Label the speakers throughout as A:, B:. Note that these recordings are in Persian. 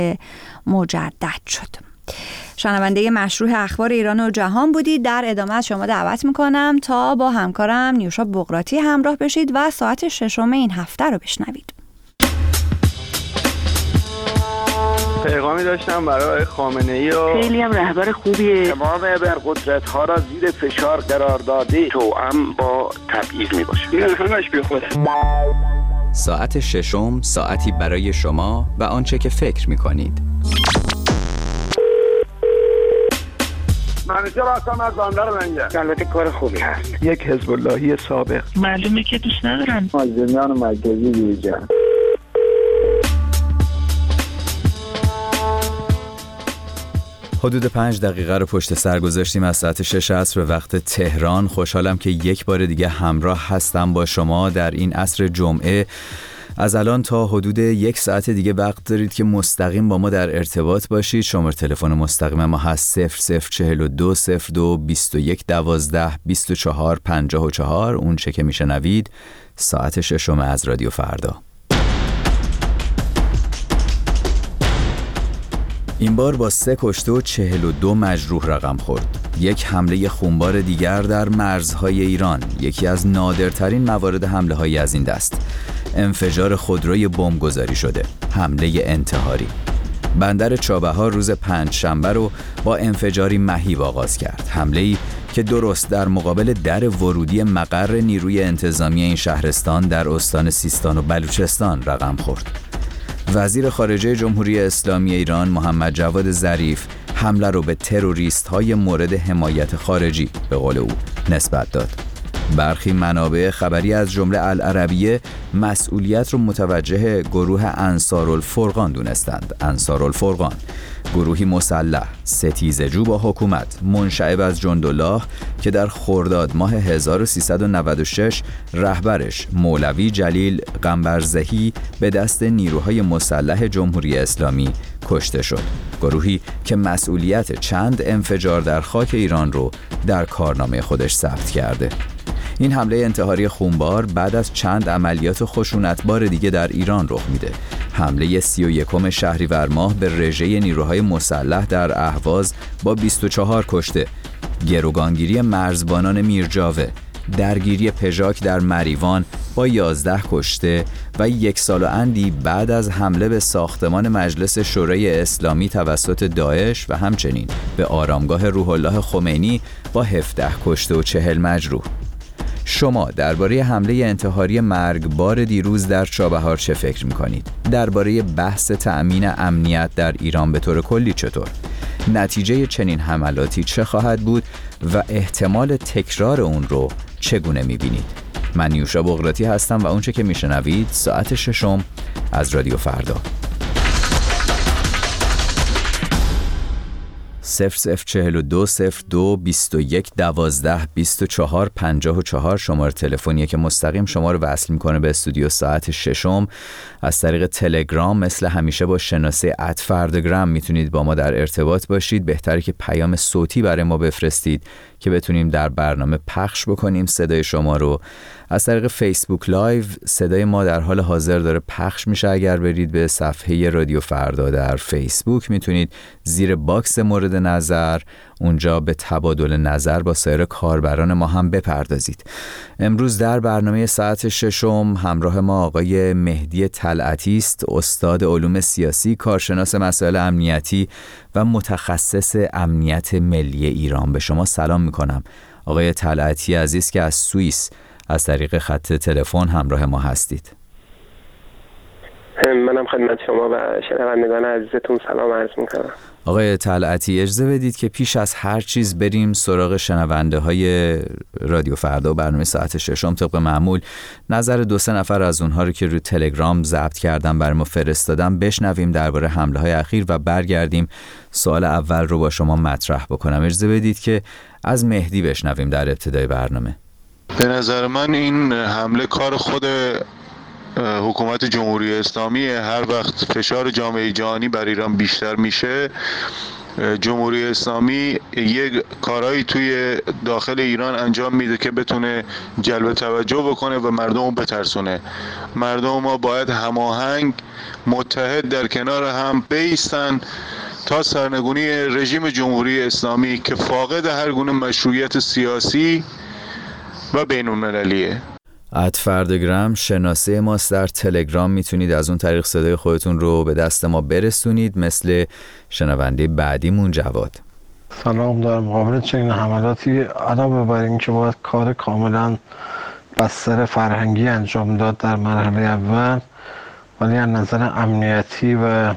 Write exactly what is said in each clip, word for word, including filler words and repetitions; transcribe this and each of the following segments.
A: مجدد شد. شنونده مشروع اخبار ایران و جهان بودید. در ادامه از شما دعوت میکنم تا با همکارم نیوشا بغراتی همراه بشید و ساعت ششم این هفته رو بشنوید.
B: پیغامی داشتم برای خامنه‌ای و
C: خیلی هم رهبر خوبیه.
D: تمام ابرقدرت‌ها را زیر فشار قرار داده، توأم با تبعیض میباشه. این همش بی خوده.
E: ساعت ششم، ساعتی برای شما و آنچه که فکر میکنید.
D: منیجر هستم از بندر لنگه. البته کار خوبی هست.
B: یک حزب اللهی سابق.
C: معلومه که دوست ندارن.
D: مازندران مرکزی دیجا.
E: حدود پنج دقیقه رو پشت سر گذاشتیم از ساعت شش عصر به وقت تهران. خوشحالم که یک بار دیگه همراه هستم با شما در این عصر جمعه. از الان تا حدود یک ساعت دیگه وقت دارید که مستقیم با ما در ارتباط باشید. شماره تلفن مستقیم ما هست صفر صفر چهل و دو صفر دو بیست و یک دوازده بیست و چهار پنجاه و چهار. اون چه که میشنوید ساعت ششم از رادیو فردا. این بار با سه کشته و چهل و دو مجروح رقم خورد. یک حمله خونبار دیگر در مرزهای ایران، یکی از نادرترین موارد حمله هایی از این دست. انفجار خودروی بمب گذاری شده، حمله انتحاری. بندر چابهار روز پنجشنبه رو با انفجاری مهیب آغاز کرد. حمله‌ای که درست در مقابل در ورودی مقر نیروی انتظامی این شهرستان در استان سیستان و بلوچستان رقم خورد. وزیر خارجه جمهوری اسلامی ایران محمد جواد ظریف حمله رو به تروریست‌های مورد حمایت خارجی به قول او نسبت داد. برخی منابع خبری از جمله العربیه مسئولیت رو متوجه گروه انصارالفرقان دونستند. انصارالفرقان، گروهی مسلح ستیزجو با حکومت منشعب از جندالله که در خرداد ماه هزار و سیصد و نود و شش رهبرش مولوی جلیل قنبرزهی به دست نیروهای مسلح جمهوری اسلامی کشته شد. گروهی که مسئولیت چند انفجار در خاک ایران رو در کارنامه خودش ثبت کرده. این حمله انتحاری خونبار بعد از چند عملیات خشونتبار دیگه در ایران رخ میده. حمله سی و یکم شهریور ماه به رژه نیروهای مسلح در اهواز با بیست و چهار کشته، گروگانگیری مرزبانان میرجاوه، درگیری پژاک در مریوان با یازده کشته و یک سال و اندی بعد از حمله به ساختمان مجلس شورای اسلامی توسط داعش و همچنین به آرامگاه روح الله خمینی با هفده کشته و چهل مجروح. شما درباره حمله انتحاری مرگبار دیروز در چابهار چه فکر می‌کنید؟ درباره بحث تأمین امنیت در ایران به طور کلی چطور؟ نتیجه چنین حملاتی چه خواهد بود و احتمال تکرار اون رو چگونه می‌بینید؟ من نیوشا بغراتی هستم و اونچه که میشنوید ساعت ششم از رادیو فردا. صفر صفر چهل و دو صفر دو بیست و یک دوازده بیست و چهار پنجاه و چهار شماره تلفنیه که مستقیم شما رو وصل میکنه به استودیو ساعت ششم. از طریق تلگرام مثل همیشه با شناسه ات فرداگرام میتونید با ما در ارتباط باشید. بهتره که پیام صوتی برای ما بفرستید که بتونیم در برنامه پخش بکنیم صدای شما رو. از طریق فیسبوک لایو صدای ما در حال حاضر داره پخش میشه. اگر برید به صفحه رادیو فردا در فیسبوک میتونید زیر باکس مورد نظر اونجا به تبادل نظر با سایر کاربران ما هم بپردازید. امروز در برنامه ساعت ششم همراه ما آقای مهدی طلعتی است، استاد علوم سیاسی، کارشناس مسائل امنیتی و متخصص امنیت ملی ایران. به شما سلام میکنم آقای طلعتی عزیز که از سوئیس از طریق خط تلفن همراه ما هستید.
F: منم خدمت شما و شنوندگان عزیزتون سلام عرض میکنم.
E: آقای طلعتی اجازه بدید که پیش از هر چیز بریم سراغ شنونده های رادیو فردا و برنامه ساعت ششم. طبق معمول نظر دو سه نفر از اونها رو که روی تلگرام ضبط کردم برای ما فرستادم بشنویم درباره حمله های اخیر و برگردیم سوال اول رو با شما مطرح بکنم. اجازه بدید که از مهدی بشنویم در ابتدای برنامه.
G: به نظر من این حمله کار خود حکومت جمهوری اسلامی. هر وقت فشار جامعه جهانی بر ایران بیشتر میشه جمهوری اسلامی یک کارهایی توی داخل ایران انجام میده که بتونه جلب توجه بکنه و مردم رو بترسونه. مردم ما باید هماهنگ متحد در کنار هم بایستن تا سرنگونی رژیم جمهوری اسلامی که فاقد هر گونه مشروعیت سیاسی و بین‌المللیه.
E: ات فردگرام شناسه ماست در تلگرام، میتونید از اون طریق صدای خودتون رو به دست ما برسونید، مثل شنونده بعدیمون جواد.
H: سلام، در مقابل چنین حملاتی علاوه بر این که باید کار کاملا بستر فرهنگی انجام داد در مرحله اول، ولی از نظر امنیتی و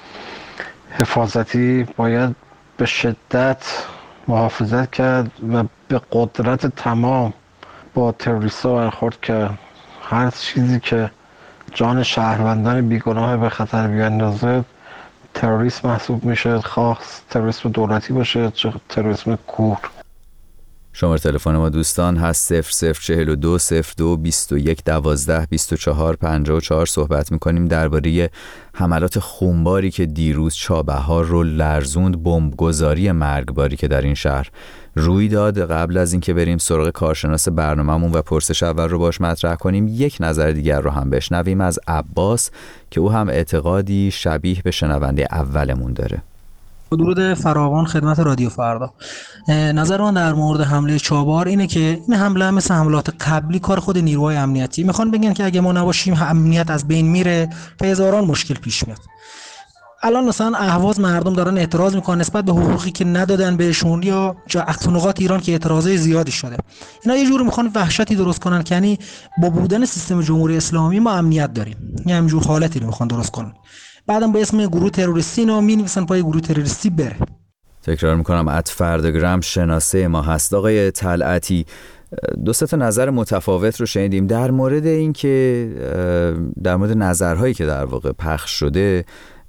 H: حفاظتی باید به شدت محافظت کرد و به قدرت تمام با تروریست ها برخورد که هر چیزی که جان شهروندان بیگناه به خطر بیاندازه تروریسم محسوب میشه، خواه تروریسم دولتی باشه چه تروریسم کور.
E: شماره تلفن ما دوستان هست صفر صفر چهل و دو صفر دو بیست و یک دوازده بیست و چهار پنجاه و چهار. صحبت میکنیم درباره حملات خونباری که دیروز چابهار رو لرزوند، بمبگذاری مرگباری که در این شهر روی داد. قبل از اینکه بریم سراغ کارشناس برنامه‌مون و پرسش اول رو باش مطرح کنیم، یک نظر دیگر رو هم بشنویم از عباس که او هم اعتقادی شبیه به شنونده اولمون داره.
I: درود فراوان خدمت رادیو فردا. نظر من در مورد حمله چابهار اینه که این حمله مثل حملات قبلی کار خود نیروهای امنیتی. میخوان بگن که اگه ما نباشیم امنیت از بین میره و هزاران مشکل پیش میاد. الان مثلا اهواز مردم دارن اعتراض میکنن نسبت به حقوقی که ندادن بهشون یا جا اقصانقاط ایران که اعتراضای زیادی شده. اینا یه جوری میخوان وحشتی درست کنن که یعنی با بودن سیستم جمهوری اسلامی ما امنیت داریم. یه همجور حالتی رو میخوان درست کنن. بعدم با اسم گروه تروریستی اینا می‌نویسن پای گروه تروریستی بره. تکرار
E: میکنم ات فردگرام شناسه ما هست. آقای طلعتی، دو سه تا نظر متفاوت رو شنیدیم در مورد این که در مورد نظرهایی که در واقع پخش شده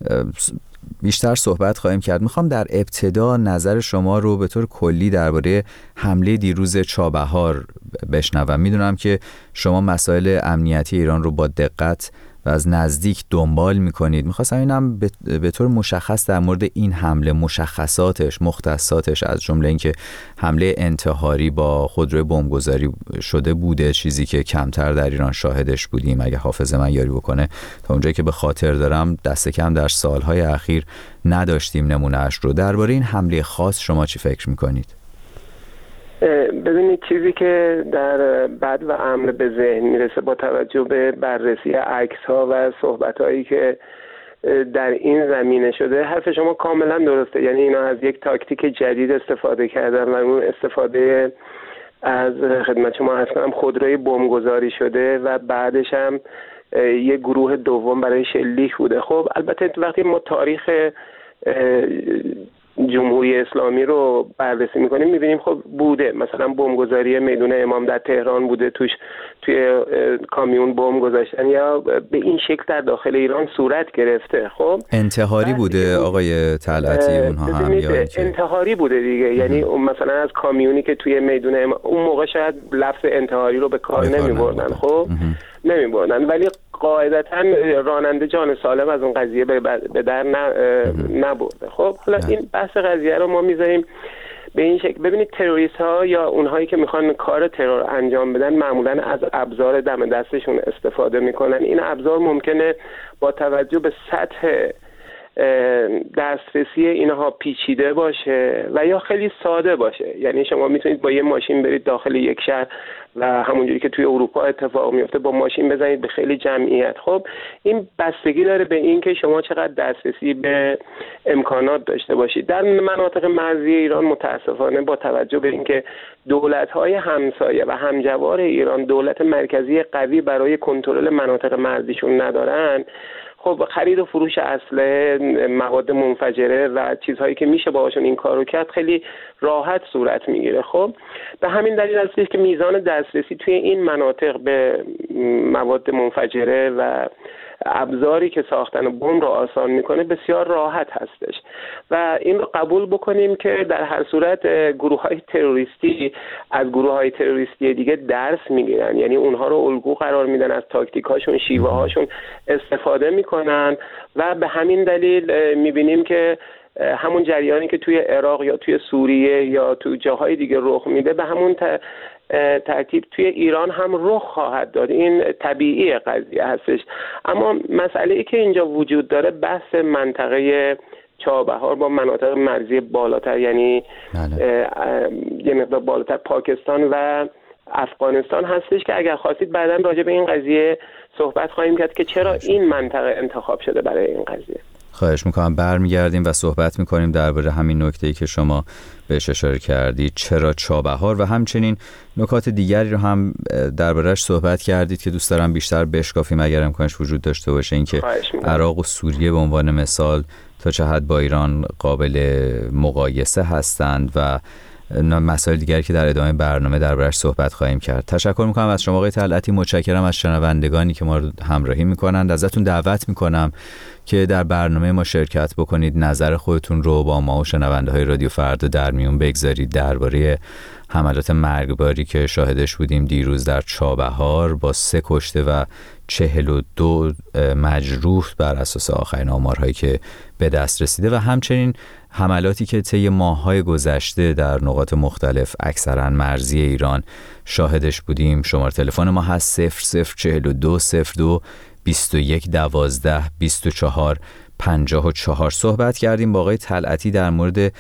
E: بیشتر صحبت خواهیم کرد. میخوام در ابتدا نظر شما رو به طور کلی درباره حمله دیروز چابهار بشنوم. میدونم که شما مسائل امنیتی ایران رو با دقت و از نزدیک دنبال میکنید. میخواستم اینم به طور مشخص در مورد این حمله، مشخصاتش، مختصاتش، از جمله اینکه حمله انتحاری با خودروی بمبگذاری شده بوده، چیزی که کمتر در ایران شاهدش بودیم اگه حافظه من یاری بکنه. تا اونجایی که به خاطر دارم دست کم در سالهای اخیر نداشتیم نمونهش رو. درباره این حمله خاص شما چی فکر میکنید؟
F: ببینید، چیزی که در بد و امر به ذهن میرسه با توجه به بررسی عکس ها و صحبت هایی که در این زمینه شده، حرف شما کاملا درسته. یعنی اینا از یک تاکتیک جدید استفاده کردن و اون استفاده از خدمت شما عرض کنم خودروی بمبگذاری شده و بعدش هم یک گروه دوم برای شلیک بوده. خب البته وقتی ما تاریخ جمهوری اسلامی رو بررسی میکنیم میبینیم خب بوده، مثلا بمبگذاری میدون امام در تهران بوده، توش توی کامیون بمب گذاشتن یا به این شکل در داخل ایران صورت گرفته. خب
E: انتحاری بوده آقای طلعتی اونها هم یا
F: انتحاری بوده دیگه. یعنی مثلا از کامیونی که توی میدون امام اون موقع شاید لفظ انتحاری رو به کار نمیبردن، خب نمیبردن، ولی قاعدتا راننده جان سالم از اون قضیه به در نبرده. خب حالا این بحث قضیه رو ما میذاریم به این شکل. ببینید، تروریست ها یا اونهایی که میخوان کار ترور انجام بدن معمولا از ابزار دم دستشون استفاده میکنن. این ابزار ممکنه با توجه به سطح دسترسی اینها پیچیده باشه و یا خیلی ساده باشه. یعنی شما میتونید با یه ماشین برید داخل یک شهر و همونجوری که توی اروپا اتفاق میفته با ماشین بزنید به خیلی جمعیت. خب این بستگی داره به این که شما چقدر دسترسی به امکانات داشته باشید. در مناطق مرزی ایران متاسفانه با توجه به اینکه دولت‌های همسایه و همجوار ایران دولت مرکزی قوی برای کنترل مناطق مرزیشون ندارن، خب خرید و فروش اسلحه، مواد منفجره و چیزهایی که میشه باهاشون این کارو کرد خیلی راحت صورت میگیره. خب به همین دلیل هستش که میزان دسترسی توی این مناطق به مواد منفجره و ابزاری که ساختن بمب رو آسان میکنه بسیار راحت هستش و این رو قبول بکنیم که در هر صورت گروه‌های تروریستی از گروه‌های تروریستی دیگه درس میگیرن. یعنی اونها رو الگو قرار میدن، از تاکتیکاشون، شیوه هاشون استفاده میکنن و به همین دلیل میبینیم که همون جریانی که توی عراق یا توی سوریه یا توی جاهای دیگه رخ میده به همون ترتیب توی ایران هم رخ خواهد داد. این طبیعی قضیه هستش. اما مسئله ای که اینجا وجود داره بحث منطقه چابهار با مناطق مرزی بالاتر، یعنی یه مقدار بالاتر پاکستان و افغانستان هستش که اگر خواستید بعداً راجع به این قضیه صحبت خواهیم کرد که چرا این منطقه انتخاب شده برای این قضیه.
E: خواهش میکنم برمیگردیم و صحبت میکنیم درباره همین نکته‌ای که شما بهش اشاره کردید، چرا چابهار، و همچنین نکات دیگری رو هم درباره‌اش صحبت کردید که دوست دارم بیشتر بشکافیم اگر امکانش وجود داشته باشه. این که عراق و سوریه به عنوان مثال تا چه حد با ایران قابل مقایسه هستند و مسائل دیگری که در ادامه برنامه درباره‌اش صحبت خواهیم کرد. تشکر میکنم از شما آقای طلعتی، متشکرم از شنوندگانی که ما رو همراهی میکنند. ازتون دعوت میکنم که در برنامه ما شرکت بکنید، نظر خودتون رو با ما و شنونده های رادیو فردا در میون بگذارید درباره حملات مرگباری که شاهدش بودیم دیروز در چابهار با سه کشته و چهل و دو مجروح بر اساس آخرین آمارهایی که به دست رسیده و همچنین حملاتی که طی ماه‌های گذشته در نقاط مختلف اکثرا مرزی ایران شاهدش بودیم. شماره تلفن ما هست صفر صفر چهل و دو صفر دو بیست و یک دوازده بیست و چهار پنجاه و چهار. صحبت کردیم با آقای طلعتی در مورد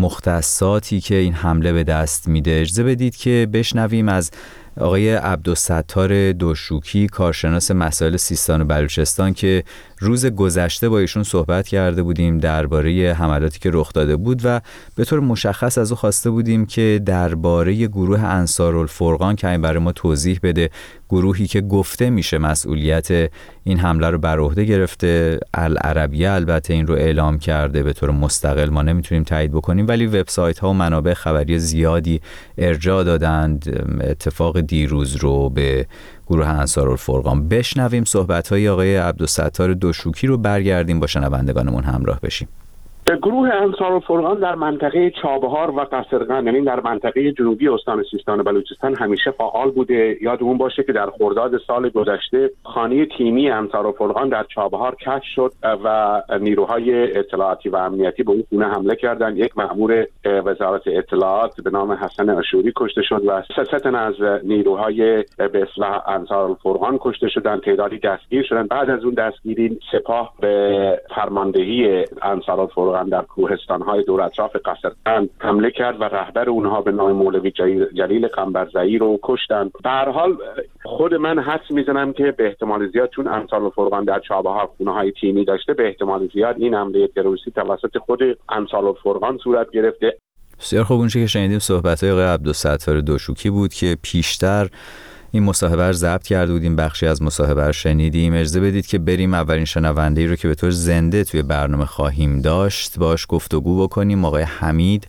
E: مختصاتی که این حمله به دست میده. اجازه بدید که بشنویم از آقای عبدالستار دوشوکی، کارشناس مسائل سیستان و بلوچستان، که روز گذشته با ایشون صحبت کرده بودیم درباره حملاتی که رخ داده بود و به طور مشخص از او خواسته بودیم که درباره گروه انصارالفرقان که این برای ما توضیح بده، گروهی که گفته میشه مسئولیت این حمله رو بر عهده گرفته. العربیه البته این رو اعلام کرده به طور مستقل، ما نمیتونیم تایید بکنیم، ولی وبسایت ها و منابع خبری زیادی ارجاع دادند اتفاق دیروز رو به گروه انصارالفرقان. بشنویم صحبت‌های آقای عبدالستار دوشوکی رو، برگردیم با شنوندگانمون همراه بشیم.
D: گروه انصارالفرقان در منطقه چابهار و قصرقند، یعنی در منطقه جنوبی استان سیستان و بلوچستان همیشه فعال بوده. یادمون باشه که در خرداد سال گذشته خانه تیمی انصارالفرقان در چابهار کشف شد و نیروهای اطلاعاتی و امنیتی به اون خونه حمله کردند. یک مأمور وزارت اطلاعات به نام حسن اشوری کشته شد و سه تن از نیروهای به اصطلاح انصارالفرقان کشته شدند. تعدادی دستگیر شدند. بعد از اون دستگیری سپاه به فرماندهی انصارالفرقان در کوهستان‌های دور اطراف قصرقند حمله کرد و رهبر اونها به نام مولوی جلیل قنبرزئی رو کشتند. به هر حال خود من حدس میزنم که به احتمال زیاد چون انصارالفرقان در چابهار خونه‌های تیمی داشته، به احتمال زیاد این حمله تروریستی توسط خود انصارالفرقان صورت گرفته.
E: بسیار خوب. اونچه که شنیدیم صحبت‌های آقای عبدالستار دوشوکی بود که پیشتر این مصاحبه رو ضبط کرده بودیم، بخشی از مصاحبه رو شنیدیم. اجازه بدید که بریم اولین شنونده‌ای رو که به طور زنده توی برنامه خواهیم داشت باش گفتگو بکنیم. آقای حمید،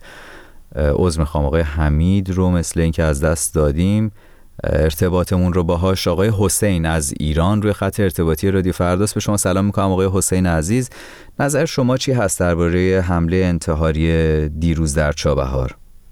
E: عذر می‌خوام، آقای حمید رو مثل اینکه از دست دادیم ارتباطمون رو باهاش. آقای حسین از ایران روی خط ارتباطی رادیو فرداست. به شما سلام می‌کنم آقای حسین عزیز. نظر شما چی هست درباره حمله انتحاری دیروز در چابهار؟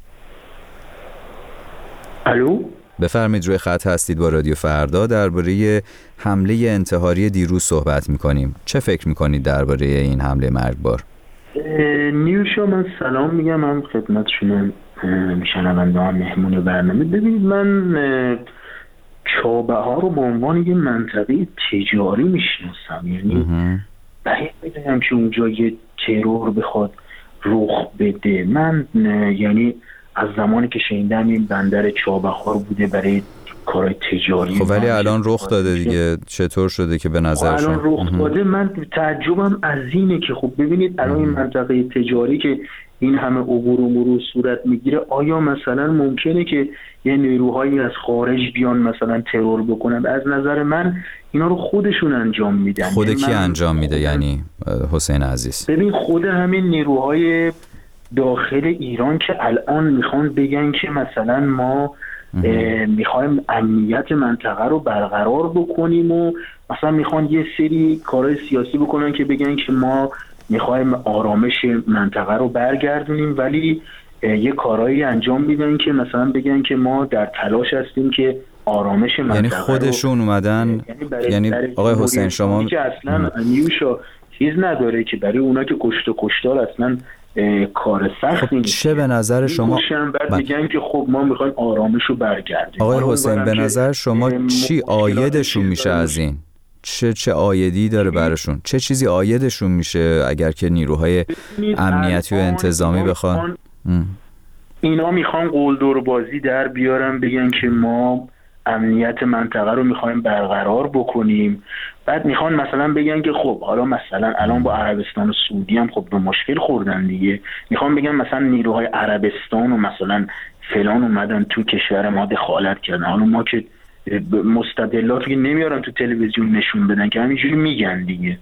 J: الو،
E: بفرمایید، روی خط هستید با رادیو فردا. درباره حمله انتحاری دیروز صحبت میکنیم. چه فکر میکنید درباره این حمله مرگبار؟
J: نیوشا، من سلام میگم هم خدمت شما شنونده ها مهمون برنامه. ببینید، من چابهار رو به عنوان یه منطقه تجاری میشناسم، یعنی بعید میدونم که اونجا یه ترور بخواد رخ بده. من یعنی از زمانی که شنیدم این بندر چابهار بوده برای کارهای تجاری.
E: خب ولی الان رخ داده دیگه، چطور شده که به نظر شما؟
J: الان رخ داده. من تعجبم از اینه که خب ببینید الان این منطقه تجاری که این همه عبور و مرور صورت میگیره، آیا مثلا ممکنه که یه نیروهایی از خارج بیان مثلا ترور بکنن؟ از نظر من اینا رو خودشون انجام میدن.
E: خود کی انجام میده یعنی حسین عزیز؟
J: ببین، خود همین نیروهای داخل ایران که الان میخوان بگن که مثلا ما میخوایم امنیت منطقه رو برقرار بکنیم و مثلا میخوان یه سری کارهای سیاسی بکنن که بگن که ما میخوایم آرامش منطقه رو برگردونیم، ولی یه کارهایی انجام میدن که مثلا بگن که ما در تلاش هستیم که آرامش منطقه،
E: یعنی خودشون
J: رو
E: اومدن.
J: یعنی, برای
E: یعنی
J: برای
E: آقای حسین شما
J: که اصلا نیوشا چیز نداره که برای اونا که کشت و کشتار اصلا کار سختی
E: خب چه به نظر شما
J: بعد میگن که خب ما میخوایم آرامش رو برگردیم.
E: آقای حسین به نظر شما چی عایدشون میشه از این؟ چه چه عایدی داره براشون؟ چه چیزی عایدشون میشه اگر که نیروهای امنیتی و انتظامی بخوان؟
J: اینا میخوان قلدر بازی در بیارن، بگن که ما امنیت منطقه رو میخوایم برقرار بکنیم. بعد میخوان مثلا بگن که خب حالا مثلا الان با عربستان و سعودی هم خب به مشکل خوردن دیگه، میخوان بگن مثلا نیروهای عربستان و مثلا فلان اومدن تو کشور ما دخالت کردن. حالا ما که مستدلاتی که نمیارن تو تلویزیون نشون بدن که همینجوری میگن دیگه.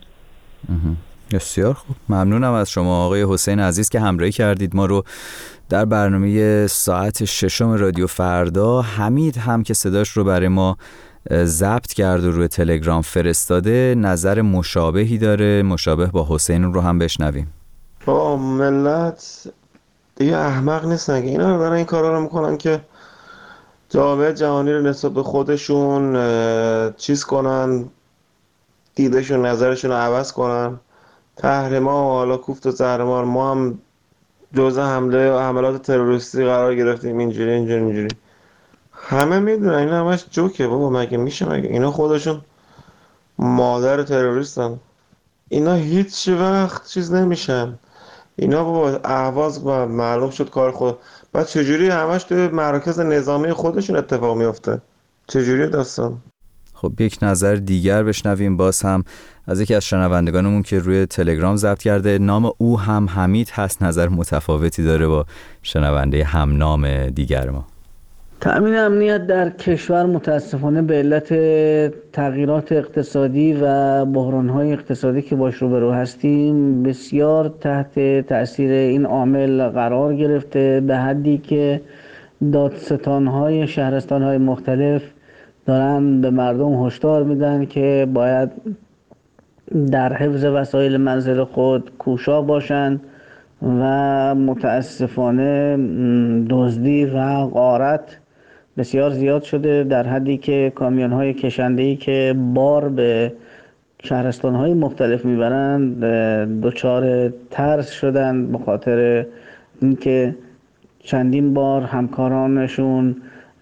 E: بسیار خوب، ممنونم از شما آقای حسین عزیز که همراهی کردید ما رو در برنامه ساعت ششم رادیو فردا. حمید هم که صداش رو برای ما ضبط کرد و روی تلگرام فرستاده نظر مشابهی داره، مشابه با حسین رو هم بشنویم.
K: با ملت دیگه احمق نیستن که اینا رو برای این کارا رو میکنن که جامعه جهانی رو نسبت به خودشون چیز کنن، دیدشون نظرشون رو عوض کنن. تحریما و حالا کوفت و زهرمار ما هم جزء حمله و حملات تروریستی قرار گرفتیم، اینجوری اینجوری اینجوری. همه میدونن این همش جوکه بابا، مگه میشه؟ مگه اینا خودشون مادر تروریستن؟ اینا هیچ وقت چیز نمیشن. اینا بابا اهواز و معلوم شد کار خود. بعد چجوری همش توی مراکز نظامی خودشون اتفاق میفته؟ چجوری داستان؟
E: خب یک نظر دیگر بشنویم باز هم از یکی از شنوندگانمون که روی تلگرام ضبط کرده. نام او هم حمید هست، نظر متفاوتی داره با شنونده هم نام دیگر ما.
L: تأمین امنیت در کشور متاسفانه به علت تغییرات اقتصادی و بحران‌های اقتصادی که باش روبرو هستیم بسیار تحت تأثیر این عامل قرار گرفته، به حدی که دادستان‌های شهرستان‌های مختلف دارن به مردم هشدار میدن که باید در حفظ وسایل منزل خود کوشا باشند و متاسفانه دزدی و غارت بسیار زیاد شده، در حدی که کامیون‌های کشنده‌ای که بار به شهرستان‌های مختلف میبرند دچار ترس شدن به خاطر اینکه چندین بار همکارانشون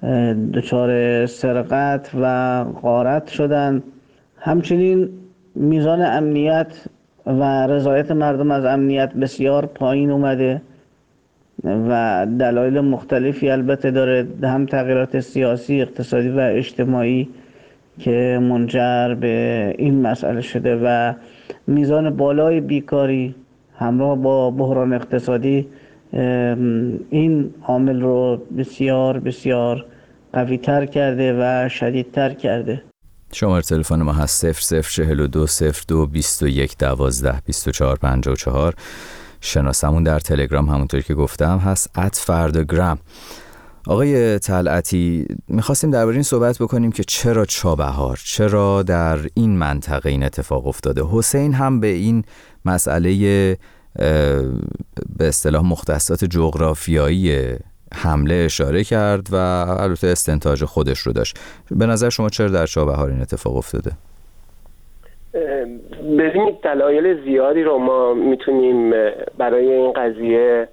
L: دچار سرقت و غارت شدن. همچنین میزان امنیت و رضایت مردم از امنیت بسیار پایین اومده و دلایل مختلفی البته داره، هم تغییرات سیاسی، اقتصادی و اجتماعی که منجر به این مسئله شده و میزان بالای بیکاری همراه با بحران اقتصادی این عامل رو بسیار بسیار قوی تر کرده و شدید تر کرده.
E: شماره تلفن ما هست صفر صفر چهل و دو صفر دو بیست و یک دوازده بیست و چهار پنجاه و چهار. شناسمون در تلگرام همونطور که گفتم هست ات فرداگرام. آقای طلعتی، میخواستیم درباره این صحبت بکنیم که چرا چابهار، چرا در این منطقه این اتفاق افتاده. حسین هم به این مسئله به اصطلاح مختصات جغرافیایی حمله اشاره کرد و البته استنتاج خودش رو داشت. به نظر شما چرا در چابهار این اتفاق افتاده؟
F: ببینید دلایل زیادی رو ما میتونیم برای این قضیه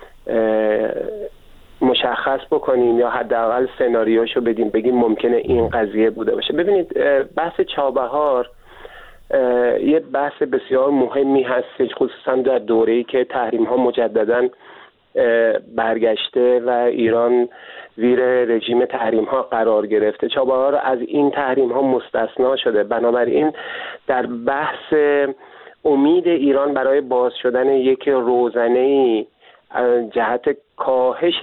F: مشخص بکنیم یا حداقل سناریوشو بدیم، بگیم ممکنه این قضیه بوده باشه. ببینید بحث چابهار یه بحث بسیار مهمی هست، خصوصا در دوره‌ای که تحریم ها مجدداً برگشته و ایران زیر رژیم تحریم ها قرار گرفته. چابهار از این تحریم ها مستثنا شده، بنابراین در بحث امید ایران برای باز شدن یک روزنه‌ای جهت کاهش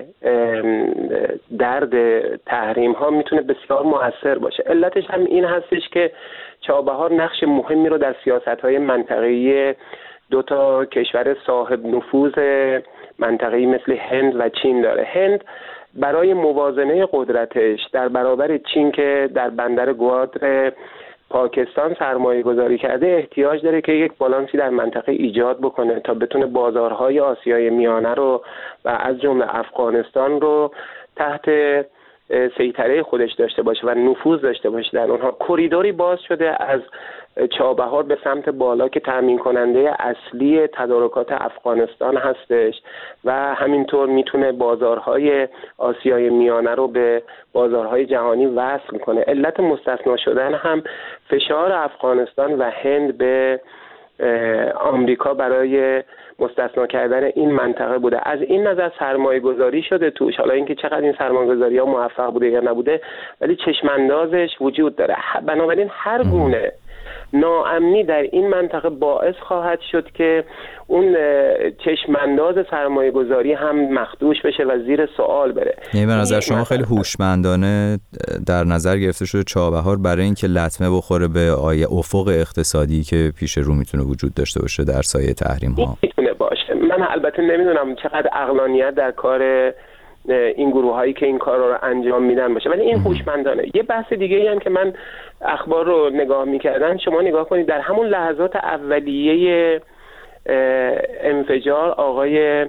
F: درد تحریم ها میتونه بسیار مؤثر باشه. علتش هم این هستش که چابهار نقش مهمی رو در سیاست‌های منطقه‌ای دو تا کشور صاحب نفوذ منطقه‌ای مثل هند و چین داره. هند برای موازنه قدرتش در برابر چین که در بندر گوادر پاکستان سرمایه گذاری کرده احتیاج داره که یک بالانسی در منطقه ایجاد بکنه تا بتونه بازارهای آسیای میانه رو و از جمله افغانستان رو تحت سیطره خودش داشته باشه و نفوذ داشته باشه در اونها. کریدوری باز شده از چابهار به سمت بالا که تامین کننده اصلی تدارکات افغانستان هستش و همینطور میتونه بازارهای آسیای میانه رو به بازارهای جهانی وصل کنه. علت مستثنا شدن هم فشار افغانستان و هند به آمریکا برای مستثنا کردن این منطقه بوده. از این نظر سرمایه گذاری شده توش. حالا اینکه چقدر این سرمایه گذاری ها موفق بوده یا نبوده ولی چشماندازش وجود داره. بنابراین هر گونه ناامنی در این منطقه باعث خواهد شد که اون چشمانداز سرمایه گذاری هم مخدوش بشه و زیر سوال بره.
E: یعنی به نظر شما خیلی هوشمندانه در نظر گرفته شده چابهار برای اینکه لطمه بخوره به آیه افق اقتصادی که پیش رو میتونه وجود داشته باشه در سایه تحریم ها.
F: میتونه باشه. من البته نمیدونم چقدر عقلانیت در کار این گروه هایی که این کار رو انجام میدن باشه، ولی این هوشمندانه. یه بحث دیگه هم که من اخبار رو نگاه میکردم، شما نگاه کنید در همون لحظات اولیه انفجار آقای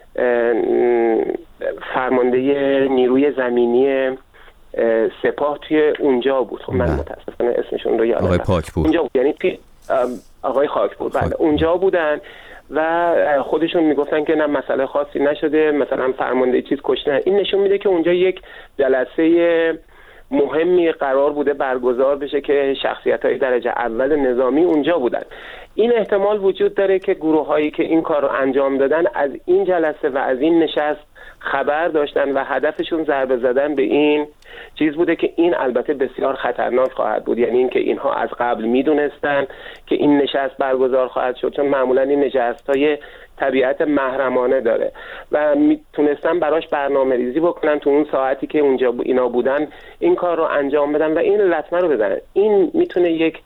F: فرمانده نیروی زمینی سپاه توی اونجا بود. خب من متاسفانه اسمشون رو یادم
E: آقای پاکپور
F: اونجا بود. یعنی آقای خاکپور بله اونجا بودن و خودشون میگفتن که نه مسئله خاصی نشده، مثلا فرمانده چیز کشته. این نشون میده که اونجا یک جلسه مهمی قرار بوده برگزار بشه که شخصیت‌های درجه اول نظامی اونجا بودن. این احتمال وجود داره که گروه‌هایی که این کار رو انجام دادن از این جلسه و از این نشست خبر داشتن و هدفشون ضربه زدن به این چیز بوده که این البته بسیار خطرناک خواهد بود. یعنی اینکه اینها از قبل میدونستن که این نشست برگزار خواهد شد، چون معمولا این نشست‌های طبیعت محرمانه داره و میتونستن براش برنامه ریزی بکنن تو اون ساعتی که اونجا اینا بودن این کار رو انجام بدن و این لطمه رو بزنن. این میتونه یک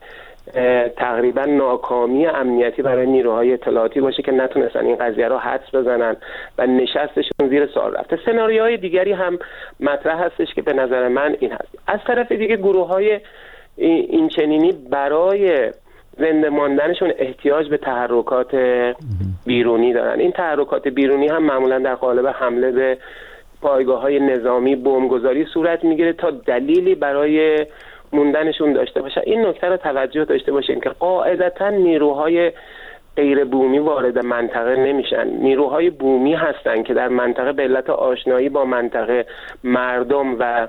F: تقریبا ناکامی امنیتی برای نیروهای اطلاعاتی باشه که نتونستن این قضیه رو حدس بزنن و نشستشون زیر سوال رفته. سناریوهای دیگری هم مطرح هستش که به نظر من این هست. از طرف دیگه گروه‌های این چنینی برای زنده ماندنشون احتیاج به تحرکات بیرونی دارن. این تحرکات بیرونی هم معمولا در قالب حمله به پایگاه‌های نظامی، بمبگذاری صورت میگیره تا دلیلی برای موندنشون داشته باشه. این نکته رو توجه داشته باشیم که قاعدتاً نیروهای غیر بومی وارد منطقه نمیشن. نیروهای بومی هستن که در منطقه به علت آشنایی با منطقه، مردم و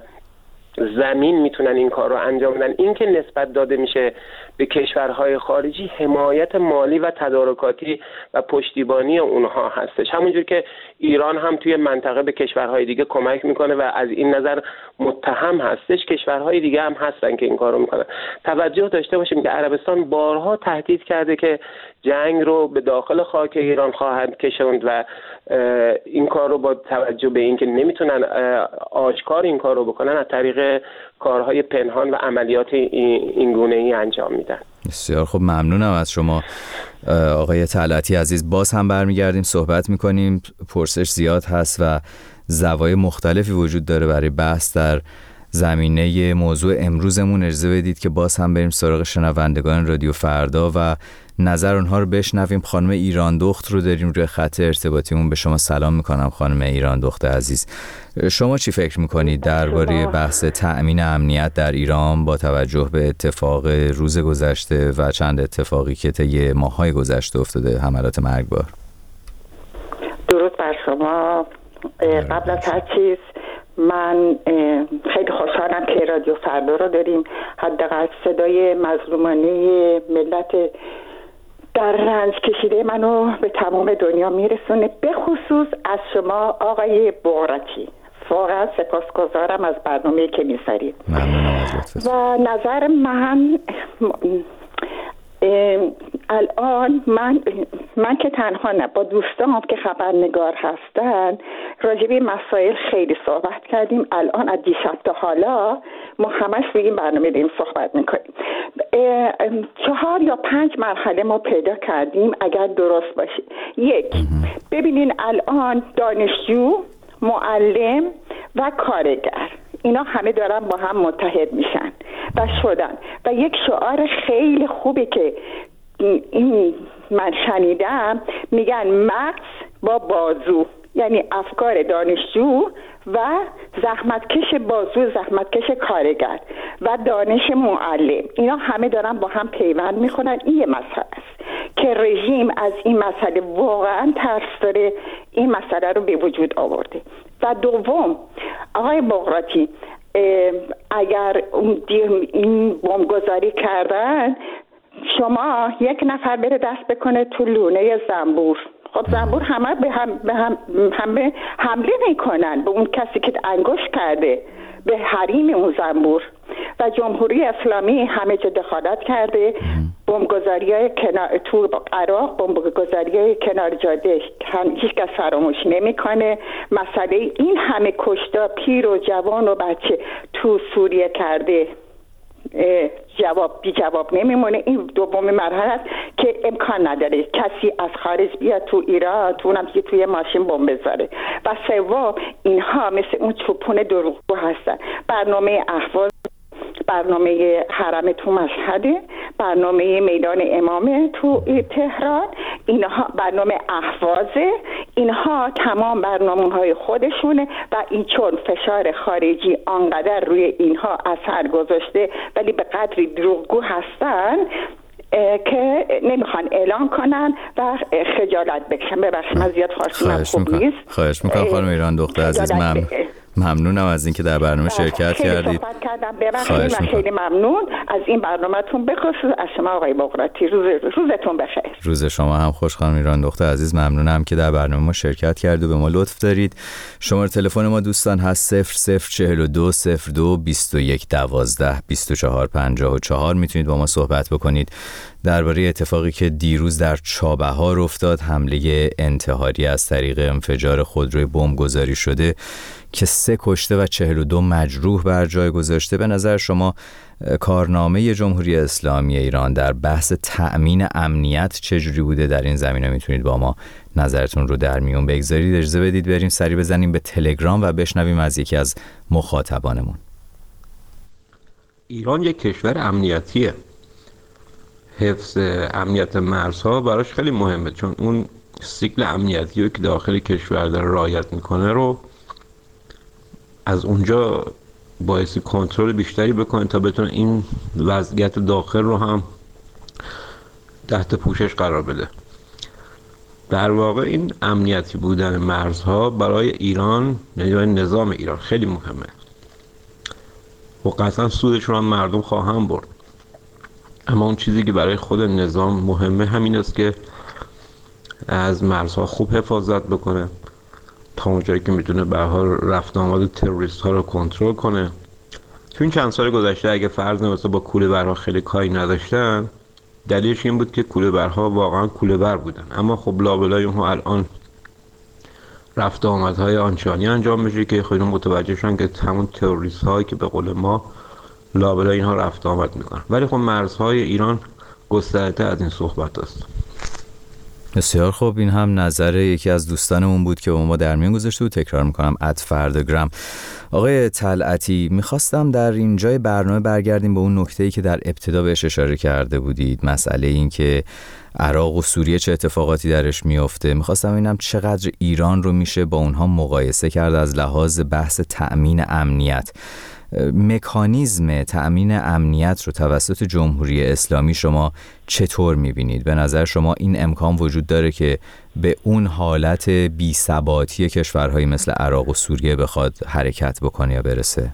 F: زمین میتونن این کار رو انجام بدن. این که نسبت داده میشه به کشورهای خارجی حمایت مالی و تدارکاتی و پشتیبانی اونها هستش. همونجور که ایران هم توی منطقه به کشورهای دیگه کمک میکنه و از این نظر متهم هستش، کشورهای دیگه هم هستن که این کار رو میکنن. توجه داشته باشیم که عربستان بارها تهدید کرده که جنگ رو به داخل خاک ایران خواهند کشوند و این کار رو با توجه به اینکه نمیتونن آشکار این کار رو بکنن از طریق کارهای پنهان و عملیات این گونه‌ای انجام میدن.
E: بسیار خب، ممنونم از شما آقای طلعتی عزیز. باز هم برمیگردیم صحبت میکنیم. پرسش زیاد هست و زوایای مختلفی وجود داره برای بحث در زمینه موضوع امروزمون. اجازه بدید که باز هم بریم سراغ شنوندگان رادیو فردا و نظر اونها رو بشنویم. خانم ایران دخت رو داریم روی خط ارتباطیمون. به شما سلام میکنم خانم ایران دخت عزیز. شما چی فکر میکنید درباره بحث تأمین امنیت در ایران با توجه به اتفاق روز گذشته و چند اتفاقی که طی ماه‌های گذشته افتاده، حملات مرگبار؟
M: درود بر شما. قبل از هر چیز من خیلی خوشحالم که رادیو فردا رو داریم. حداقل صدای مظلومانه ملت در رنج کشیده منو به تمام دنیا میرسونه، به خصوص از شما آقای بغراتی. واقعا سپاسگزارم از برنامه‌ای که می‌سازید. و نظر من الان من من که تنها نه، با دوستام که خبرنگار هستن راجع به مسائل خیلی صحبت کردیم. الان از دیشب تا حالا ما همش به این برنامه داریم صحبت میکنیم. چهار یا پنج مرحله ما پیدا کردیم اگر درست باشه. یک، ببینین الان دانشجو، معلم و کارگر اینا همه دارن با هم متحد میشن و شدن و یک شعار خیلی خوبی که این من شنیدم، میگن مغز با بازو یعنی افکار دانشجو و زحمتکش بازو، زحمتکش کارگر و دانش معلم، اینا همه دارن با هم پیوند میخونن. این یه مسئله است که رژیم از این مسئله واقعا ترس داره، این مسئله رو به وجود آورده. و دوم، آقای بغراتی اگر این بمبگذاری کردن، شما یک نفر بره دست بکنه تو لونه زنبور، خب زنبور همه به هم به هم همه حمله میکنن به اون کسی که انگشت کرده به حریم اون زنبور. و جمهوری اسلامی همه جا دخالت کرده، بمبگذاری‌های کنار تو عراق، بمبگذاری‌های کنار جاده هیچ کس فراموش نمیکنه. مسئله این همه کشته پیر و جوان و بچه تو سوریه کرده جواب بی جواب نمیمونه. این دومین مرحله است که امکان نداره کسی از خارج بیاد تو ایران، تو اونم که توی ماشین بمب بذاره. و سوم، اینها مثل اون چوپون دروغگو هستن. برنامه اهواز، برنامه حرم تو مشهد، برنامه میدان امامه تو تهران، اینها برنامه اهوازه، اینها تمام برنامه های خودشونه و این چون فشار خارجی آنقدر روی اینها اثر گذاشته ولی به قدری دروغگو هستن که نمیخوان اعلان کنن و خجالت بکشن. ببخشید من زیاد فارسی من خوب نیست.
E: خواهش میکنم خانم ایران دختر عزیز، ممنون ممنونم از اینکه در برنامه شرکت کردید.
M: ببخشید من خیلی ممنون از این برنامه‌تون، بخصوص از شما آقای بغراتی. روز روزتون بخیر.
E: روز شما هم خوش خانم ایران دختر عزیز، ممنونم که در برنامه ما شرکت کردید و به ما لطف دارید. شماره تلفن ما دوستان هست صفر صفر چهل و دو صفر دو بیست و یک دوازده بیست و چهار پنجاه و چهار. میتونید با ما صحبت بکنید درباره اتفاقی که دیروز در چابهار افتاد، حمله انتحاری از طریق انفجار خودروی بمبگذاری شده که سه کشته و چهل و دو مجروح بر جای گذاشته. به نظر شما کارنامه جمهوری اسلامی ایران در بحث تأمین امنیت چجوری بوده؟ در این زمینه میتونید با ما نظرتون رو در میون بگذارید. اجازه بدید بریم سری بزنیم به تلگرام و بشنویم از یکی از مخاطبانمون.
N: ایران یک کشور امنیتیه، حفظ امنیت مرزها براش خیلی مهمه، چون اون سیکل امنیتی رو که داخل کشور داره رعایت میکنه رو از اونجا باعث کنترل بیشتری بکنه تا بتونه این وضعیت داخل رو هم تحت پوشش قرار بده. در واقع این امنیتی بودن مرزها برای ایران، یعنی برای نظام ایران خیلی مهمه و قطعا سودش رو هم مردم خواهند برد. اما اون چیزی که برای خود نظام مهمه همین است که از مرزها خوب حفاظت بکنه تا اونجایی که میتونه به حال رفت آمد تروریست ها رو کنترل کنه. تو این چند سال گذشته اگه فرض نمیشه با کوله‌برها خیلی کاری نداشتن، دلیلش این بود که کوله‌برها واقعا کوله‌بر بودن، اما خب لابلای اونها الان رفت آمدهای آنچنانی انجام میشه که خودشون متوجه شدن که همون تروریست هایی که به قول ما لابلای اینها رفت آمد میکنن. ولی خب مرزهای ایران گسترده از این صحبت است.
E: بسیار خوب، این هم نظر یکی از دوستانمون بود که با ما در میان گذاشته بود. تکرار میکنم ات فردگرام. آقای طلعتی، میخواستم در این جای برنامه برگردیم به اون نکته‌ای که در ابتدا بهش اشاره کرده بودید، مسئله این که عراق و سوریه چه اتفاقاتی درش میفته. میخواستم ببینم چقدر ایران رو میشه با اونها مقایسه کرد از لحاظ بحث تأمین امنیت. مکانیزم تأمین امنیت رو توسط جمهوری اسلامی شما چطور میبینید؟ به نظر شما این امکان وجود داره که به اون حالت بی‌ثباتی کشورهایی مثل عراق و سوریه بخواد حرکت بکنه یا برسه؟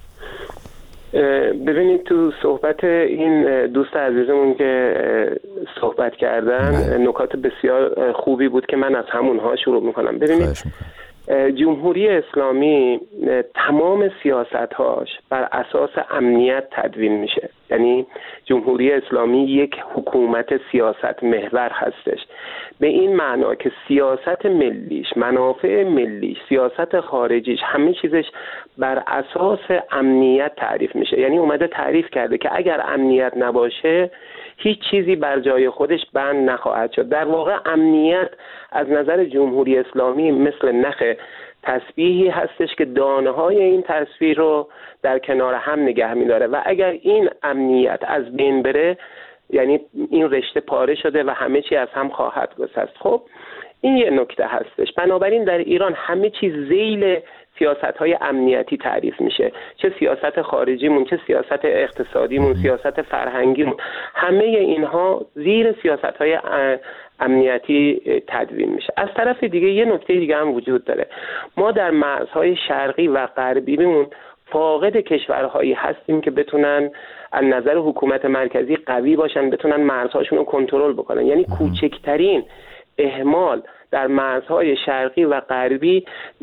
F: ببینید تو صحبت این دوست عزیزمون که صحبت کردن نکات بسیار خوبی بود که من از همونها شروع میکنم. ببینید جمهوری اسلامی تمام سیاست‌هاش بر اساس امنیت تدوین میشه. یعنی جمهوری اسلامی یک حکومت سیاست محور هستش، به این معنا که سیاست ملیش، منافع ملیش، سیاست خارجیش، همه چیزش بر اساس امنیت تعریف میشه. یعنی اومده تعریف کرده که اگر امنیت نباشه هیچ چیزی بر جای خودش بند نخواهد شد. در واقع امنیت از نظر جمهوری اسلامی مثل نخ تسبیحی هستش که دانه های این تسبیح رو در کنار هم نگه می‌داره و اگر این امنیت از بین بره، یعنی این رشته پاره شده و همه چی از هم خواهد گسست. خب این یه نکته هستش. بنابراین در ایران همه چیز ذیل سیاست‌های امنیتی تعریف میشه، چه سیاست خارجیمون، چه سیاست اقتصادیمون، سیاست فرهنگیمون، همه اینها زیر سیاست‌های امنیتی تدوین میشه. از طرف دیگه یه نکته دیگه هم وجود داره. ما در مرزهای شرقی و غربیمون فاقد کشورهایی هستیم که بتونن از نظر حکومت مرکزی قوی باشن، بتونن مرزهاشون رو کنترل بکنن. یعنی کوچکترین اهمال در مرزهای شرقی و غربی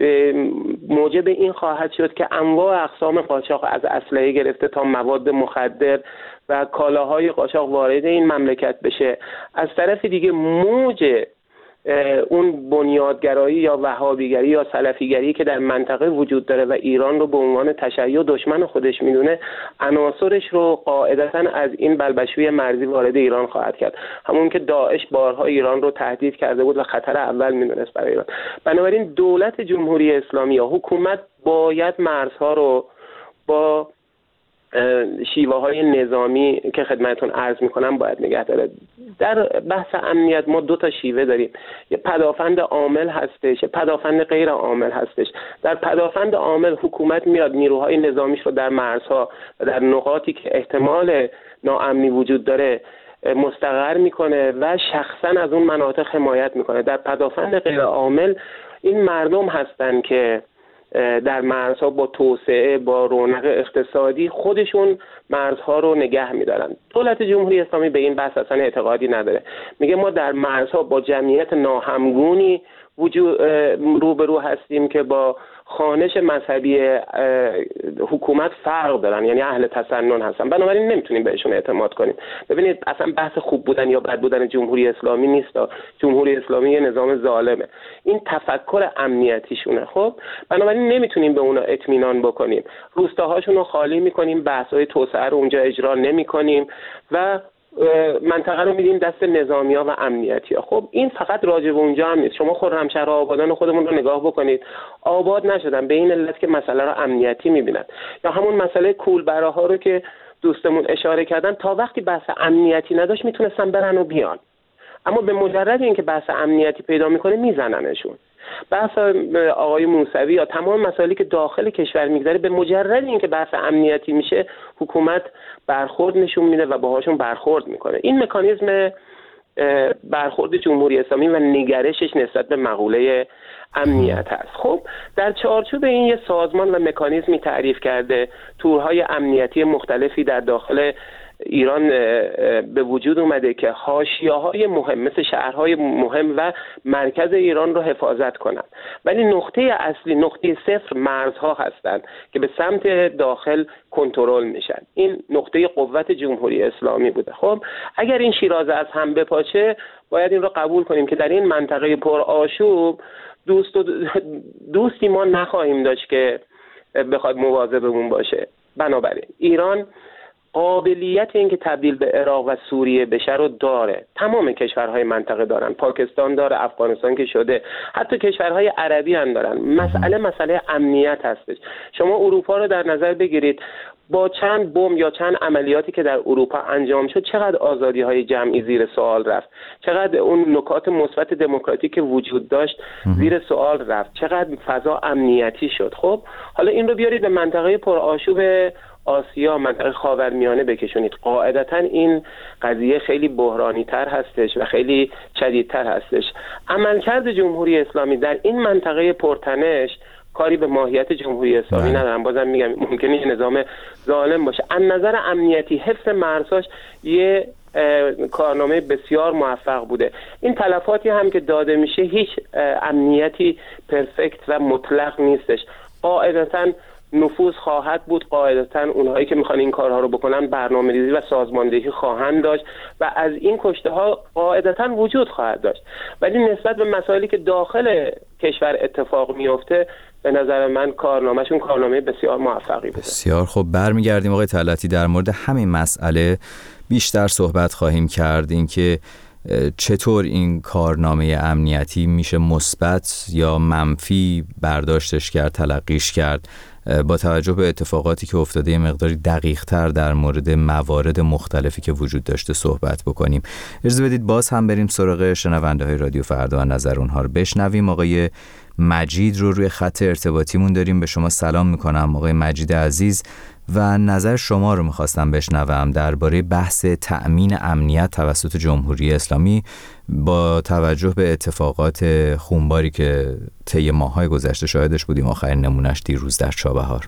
F: موجب این خواهد شد که انواع اقسام قاچاق از اسلحه گرفته تا مواد مخدر و کالاهای قاچاق وارد این مملکت بشه. از طرف دیگه موج اون بنیادگرایی یا وهابیگری یا سلفیگری که در منطقه وجود داره و ایران رو به عنوان تشیع دشمن خودش میدونه، عناصرش رو قاعدتاً از این بلبشوی مرزی وارد ایران خواهد کرد، همون که داعش بارها ایران رو تهدید کرده بود و خطر اول میدونست برای ایران. بنابراین دولت جمهوری اسلامی یا حکومت باید مرزها رو با شیوه های نظامی که خدمتتون عرض میکنم باید نگه داره. در بحث امنیت ما دو تا شیوه داریم، یه پدافند عامل هستش، یه پدافند غیر عامل هستش. در پدافند عامل حکومت میاد نیروهای نظامیش رو در مرزها و در نقاطی که احتمال ناامنی وجود داره مستقر میکنه و شخصا از اون مناطق حمایت میکنه. در پدافند غیر عامل این مردم هستن که در مرزها با توسعه، با رونق اقتصادی خودشون مرزها رو نگه میدارن. دولت جمهوری اسلامی به این بحث اصلا اعتقادی نداره. میگه ما در مرزها با جمعیت ناهمگونی وجود روبرو هستیم که با خوانش مذهبی حکومت فرق دارن، یعنی اهل تسنن هستن، بنابراین نمیتونیم بهشون اعتماد کنیم. ببینید اصلا بحث خوب بودن یا بد بودن جمهوری اسلامی نیست. جمهوری اسلامی یه نظام ظالمه، این تفکر امنیتیشونه. خب بنابراین نمیتونیم به اونا اطمینان بکنیم، روستاهاشون رو خالی میکنیم، بحث‌های توسعه رو اونجا اجرا نمیکنیم و منطقه رو میدیم دست نظامی‌ها و امنیتی‌ها. خب این فقط راجع به اونجا هم نیست. شما خرمشهر آبادان خودمون رو نگاه بکنید، آباد نشدن به این علت که مسئله رو امنیتی میبینن. یا همون مسئله کولبراها رو که دوستمون اشاره کردن، تا وقتی بحث امنیتی نداشت میتونستن برن و بیان، اما به مجرد اینکه بحث امنیتی پیدا میکنه میزننشون. بحث آقای موسوی یا تمام مسائلی که داخل کشور میگذره، به مجرد اینکه بحث امنیتی میشه حکومت برخورد نشون میده و باهاشون برخورد میکنه. این مکانیزم برخورد جمهوری اسلامی و نگرشش نسبت به مقوله امنیت هست. خب در چارچوب این یه سازمان و مکانیزمی تعریف کرده، تورهای امنیتی مختلفی در داخل ایران به وجود اومده که حاشیه‌های مهم مثل شهرهای مهم و مرکز ایران رو حفاظت کنند، ولی نقطه اصلی، نقطه صفر مرزها هستند که به سمت داخل کنترل میشن. این نقطه قوت جمهوری اسلامی بوده. خب اگر این شیرازه از هم بپاچه، باید این رو قبول کنیم که در این منطقه پر آشوب دوست و دوستی ما نخواهیم داشت که بخواد مواظبمون باشه. بنابراین ایران قابلیت این که تبدیل به عراق و سوریه بشه رو داره. تمام کشورهای منطقه دارن، پاکستان داره، افغانستان که شده، حتی کشورهای عربی هم دارن. مسئله مسئله امنیت هستش. شما اروپا رو در نظر بگیرید، با چند بمب یا چند عملیاتی که در اروپا انجام شد، چقدر آزادی‌های جمعی زیر سوال رفت، چقدر اون نکات مثبت دموکراتیک که وجود داشت زیر سوال رفت، چقدر فضا امنیتی شد. خب حالا این رو بیارید به منطقه پرآشوب آسیا، منطقه خاورمیانه بکشونید، قاعدتا این قضیه خیلی بحرانی تر هستش و خیلی شدیدتر هستش. عملکرد جمهوری اسلامی در این منطقه پرتنش کاری به ماهیت جمهوری اسلامی ندارم. بازم میگم ممکنه یه نظام ظالم باشه. از نظر امنیتی حفظ مرزاش یه کارنامه بسیار موفق بوده. این تلفاتی هم که داده میشه هیچ امنیتی پرفکت و مطلق نیستش. قاعدتاً نفوذ خواهد بود، قاعدتاً اونهایی که میخوان این کارها رو بکنن برنامه‌ریزی و سازماندهی خواهند داشت و از این کشته ها قاعدتاً وجود خواهد داشت. ولی نسبت به مسائلی که داخل کشور اتفاق میفته، به نظر من کارنامه‌شون کارنامه بسیار موفقی بوده.
E: بسیار خب، برمیگردیم آقای طلعتی در مورد همین مسئله بیشتر صحبت خواهیم کرد، اینکه چطور این کارنامه امنیتی میشه مثبت یا منفی برداشتش کرد، تلقیش کرد با توجه به اتفاقاتی که افتاده یه مقداری دقیق‌تر در مورد موارد مختلفی که وجود داشته صحبت بکنیم. اجازه بدید باز هم بریم سراغ شنونده‌های رادیو فردا و نظر اونها رو بشنویم. آقای مجید رو روی خط ارتباطیمون داریم. به شما سلام میکنم آقای مجید عزیز و نظر شما رو میخواستم بشنوم درباره بحث تأمین امنیت توسط جمهوری اسلامی با توجه به اتفاقات خونباری که طی ماه‌های گذشته شاهدش بودیم، آخرین نمونهش دیروز در چابهار.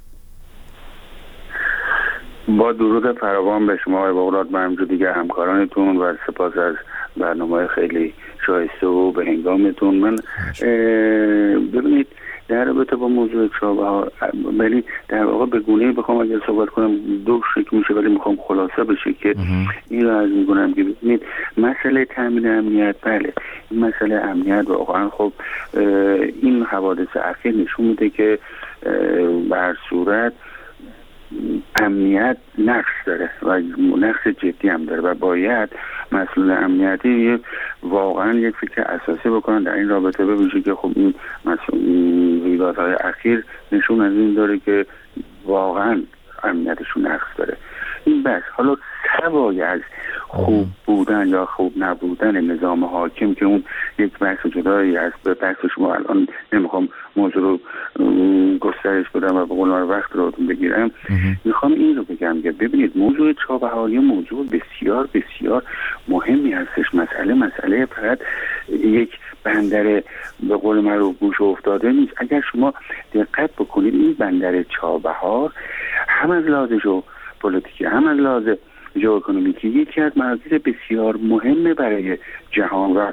O: با درود فراوان به شما آقای بغرات و همچنین دیگر همکارانتون و سپاس از برنامه خیلی شایسته و به هنگامتون. من ببینید در رابطه با موضوع چابهار، ولی در واقع به گونه‌ای بخوام اگر صحبت کنم دو شکل میشه، ولی میخوام خلاصه بشه که این رو عرض میکنم که ببینید مسئله تامین امنیت، بله این مسئله امنیت واقعا خب این حوادث اخیر نشون میده که به هر صورت امنیت نقص داره و نقص جدی هم داره و باید مسئول امنیتی واقعا یک فکر اساسی بکنن در این رابطه، ببینید که خب این رویدادهای اخیر نشون از این داره که واقعا امنیتشون نقص داره. این بس حالا سوای از خوب بودن یا خوب نبودن نظام حاکم که اون یک بحث جدایی است، به بحث شما الان نمیخوام موضوع رو گسترش بدم و به قول من وقت رو بگیرم، میخوام این رو بگم که ببینید موضوع چابهار یه موضوع بسیار بسیار مهمی هستش. مسئله مسئله فقط یک بندر به قول من رو گوش افتاده نیست. اگر شما دقت بکنید این بندر چابهار هم از لحاظ ژئوپلیتیکی هم از لحاظ ژئواکونومیکی یکی از مراکز بسیار مهمه برای جهان و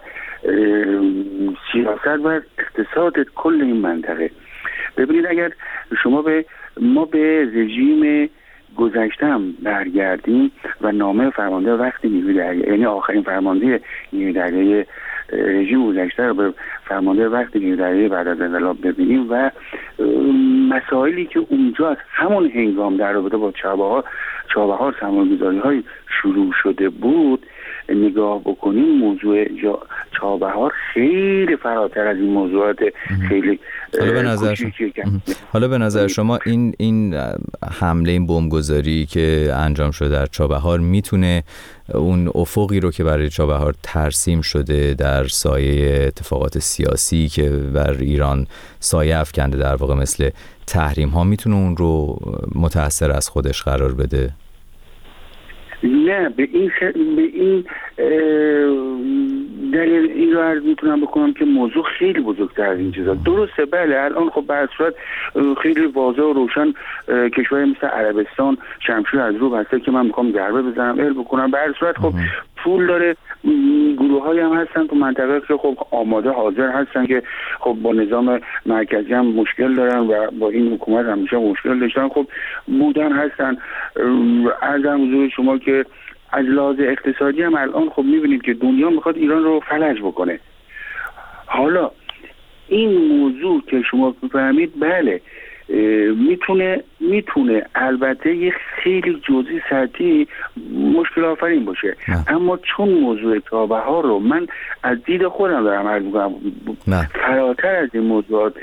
O: سیاست و اقتصاد کل این منطقه. ببینید اگر شما به ما به رژیم گذشته هم برگردیم و نامه فرمانده وقت نیروی دریایی، یعنی آخرین فرمانده نیروی دریایی رژیم گذشته رو به فرمانده وقت نیروی دریایی بعد از انقلاب ببینیم و مسائلی که اونجا از همون هنگام در رابطه با چابهار چابهار سرمایه‌گذاری های شروع شده بود نگاه بکنیم، موضوع چابهار خیلی فراتر از این موضوعات خیلی
E: حالا به نظر شما حالا به نظر شما این این حمله، این بمبگذاری که انجام شده در چابهار میتونه اون افقی رو که برای چابهار ترسیم شده در سایه اتفاقات سیاسی که بر ایران سایه افکنده در واقع مثل تحریم ها، میتونه اون رو متأثر از خودش قرار بده؟
O: نه، به این ش... به این دلیل این رو عرض میتونم بکنم که موضوع خیلی بزرگتر از این چیزا. درسته بله الان خب به هر صورت خیلی واضح و روشن کشوری مثل عربستان شمشیر از رو بسته که من میخوام ضربه بزنم ال بکنم. به هر صورت خب پول داره، گروه هایی هم هستن تو منطقه که خب آماده حاضر هستن که خب با نظام مرکزی هم مشکل دارن و با این حکومت همیشه مشکل داشتن، خب بودن هستن. عرضم حضور شما که از لحاظ اقتصادی هم الان خب میبینید که دنیا میخواد ایران رو فلج بکنه. حالا این موضوع که شما بفهمید بله میتونه میتونه البته یه خیلی جزئی سطحی مشکل آفرین باشه نه. اما چون موضوع چابهار رو من از دید خودم دارم عرض می‌کنم فراتر از این موضوعات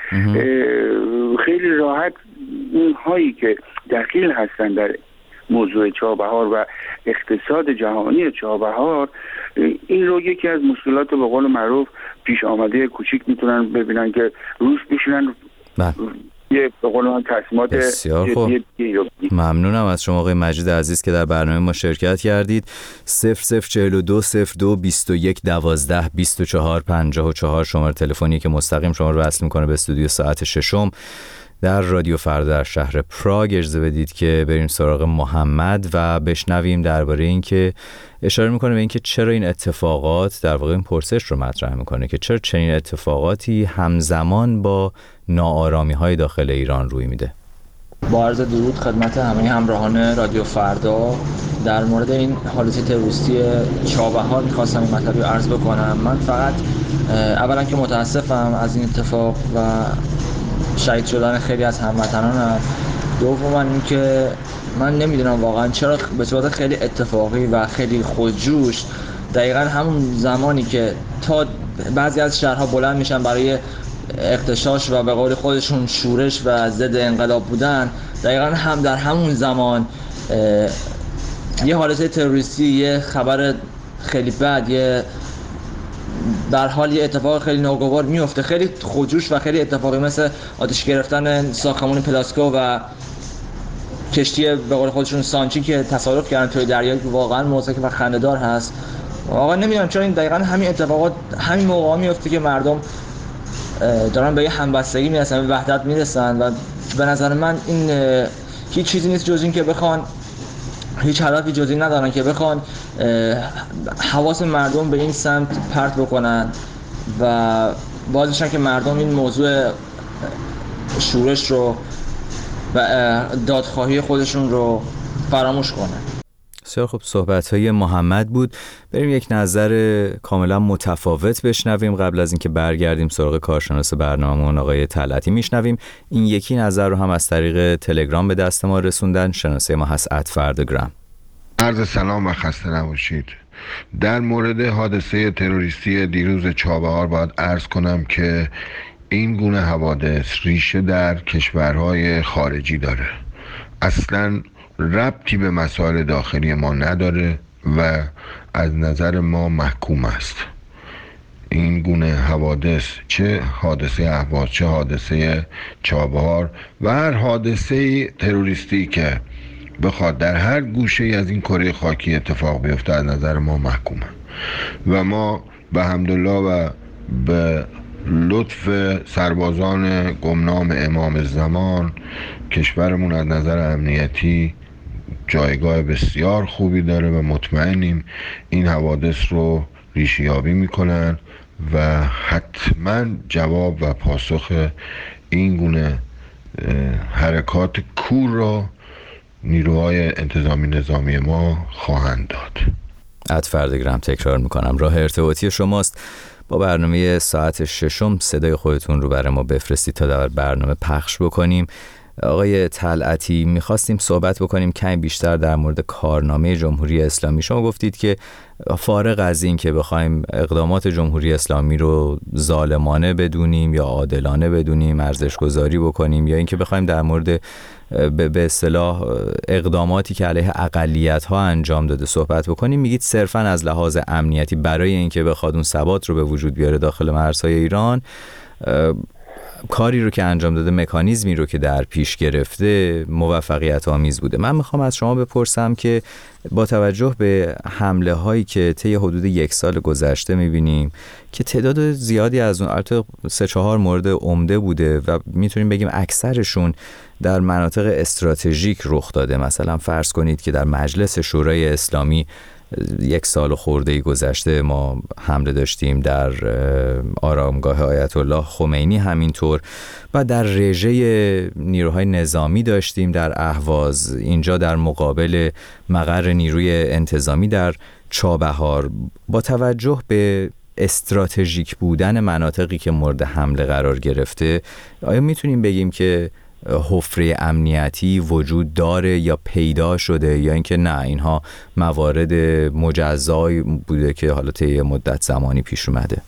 O: خیلی راحت اونهایی که دخیل هستن در موضوع چابهار و اقتصاد جهانی چابهار این رو یکی از مشکلات به قول معروف پیش آمده کوچیک میتونن ببینن که روش بشینن یه به قول من تصمیمات
E: بسیار خوب. ممنونم از شما آقای مجید عزیز که در برنامه ما شرکت کردید. صفر صفر چهل و دو صفر دو بیست و یک دوازده بیست و چهار پنجاه و چهار شماره تلفنی که مستقیم شما رو وصل میکنه به استودیو ساعت ششم در رادیو فردا در شهر پراگ. اجازه بدید که بریم سراغ محمد و بشنویم درباره این که اشاره میکنه به این که چرا این اتفاقات، در واقع این پرسش رو مطرح میکنه که چرا چنین اتفاقاتی همزمان با ناآرامی های داخل ایران روی میده.
P: با عرض درود خدمت همه همراهان رادیو فردا، در مورد این حالت تروریستی چابهار میخواستم این مطلبی رو عرض بکنم. من فقط اولا که متاسفم از این اتفاق و شهید شدن خیلی از هموطنانم. دوما این که من نمیدونم واقعا چرا به صورت خیلی اتفاقی و خیلی خودجوش دقیقا همون زمانی که تا بعضی از شهرها بلند میشن برای اغتشاش و به قول خودشون شورش و ضد انقلاب بودن، دقیقا هم در همون زمان یه حالت تروریستی، یه خبر خیلی بد، یه در حال یه اتفاق خیلی ناگوار میفته، خیلی خودجوش و خیلی اتفاقی مثل آتش گرفتن ساختمان پلاسکو و کشتی به قول خودشون سانچی که تصادف کردن توی دریا، که واقعا موزیک و خنده‌دار هست. واقعا نمیدونم چرا این دقیقاً همین اتفاقات همین موقعا میفته که مردم دارن به یه همبستگی میرسن، به وحدت میرسن و به نظر من این هیچ چیزی نیست جز این که بخوان، هیچ هدفی جز این ندارن که بخوان حواس مردم به این سمت پرت بکنن و بازشن که مردم این موضوع شورش رو و دادخواهی خودشون رو فراموش کنن.
E: بسیار خب، صحبت‌های محمد بود. بریم یک نظر کاملا متفاوت بشنویم قبل از اینکه برگردیم سراغ کارشناس برنامه‌مون آقای طلعتی. میشنویم این یکی نظر رو هم از طریق تلگرام به دست ما رسوندن. شناسه ما هست ات فردگرام.
Q: عرض سلام و خسته نباشید. در مورد حادثه تروریستی دیروز چابهار باید عرض کنم که این گونه حوادث ریشه در کشورهای خارجی داره، اصلاً ربطی به مسائل داخلی ما نداره و از نظر ما محکوم است. این گونه حوادث، چه حادثه اهواز، چه حادثه چابهار و هر حادثه تروریستی که بخواد در هر گوشه از این کره خاکی اتفاق بیفته، از نظر ما محکومه و ما به حمدالله و به لطف سربازان گمنام امام زمان کشورمون از نظر امنیتی جایگاه بسیار خوبی داره و مطمئنیم این حوادث رو ریشه‌یابی میکنن و حتما جواب و پاسخ این گونه حرکات کور رو نیروهای انتظامی نظامی ما خواهند داد.
E: ات فردگرام تکرار میکنم، راه ارتباطی شماست. با برنامه ساعت ششم صدای خودتون رو برای ما بفرستید تا در برنامه پخش بکنیم. آقای طلعتی، میخواستیم صحبت بکنیم کمی بیشتر در مورد کارنامه جمهوری اسلامی. شما گفتید که فارغ از این که بخوایم اقدامات جمهوری اسلامی رو ظالمانه بدونیم یا عادلانه بدونیم، ارزش گذاری بکنیم، یا اینکه بخوایم در مورد به اصطلاح اقداماتی که علیه اقلیت‌ها انجام داده صحبت بکنیم، میگید صرفاً از لحاظ امنیتی برای اینکه بخواد اون ثبات رو به وجود بیاره داخل مرزهای ایران، کاری رو که انجام داده، مکانیزمی رو که در پیش گرفته موفقیت آمیز بوده. من میخوام از شما بپرسم که با توجه به حمله هایی که طی حدود یک سال گذشته میبینیم که تعداد زیادی از اون، البته سه چهار مورد عمده بوده و میتونیم بگیم اکثرشون در مناطق استراتژیک رخ داده. مثلا فرض کنید که در مجلس شورای اسلامی یک سال خورده‌ای گذشته ما حمله داشتیم، در آرامگاه آیت الله خمینی همینطور، و در رژه نیروهای نظامی داشتیم در اهواز، اینجا در مقابل مقر نیروی انتظامی در چابهار. با توجه به استراتژیک بودن مناطقی که مورد حمله قرار گرفته، آیا میتونیم بگیم که حفره امنیتی وجود داره یا پیدا شده، یا اینکه نه اینها موارد مجزایی بوده که حالا طی مدت زمانی پیش اومده؟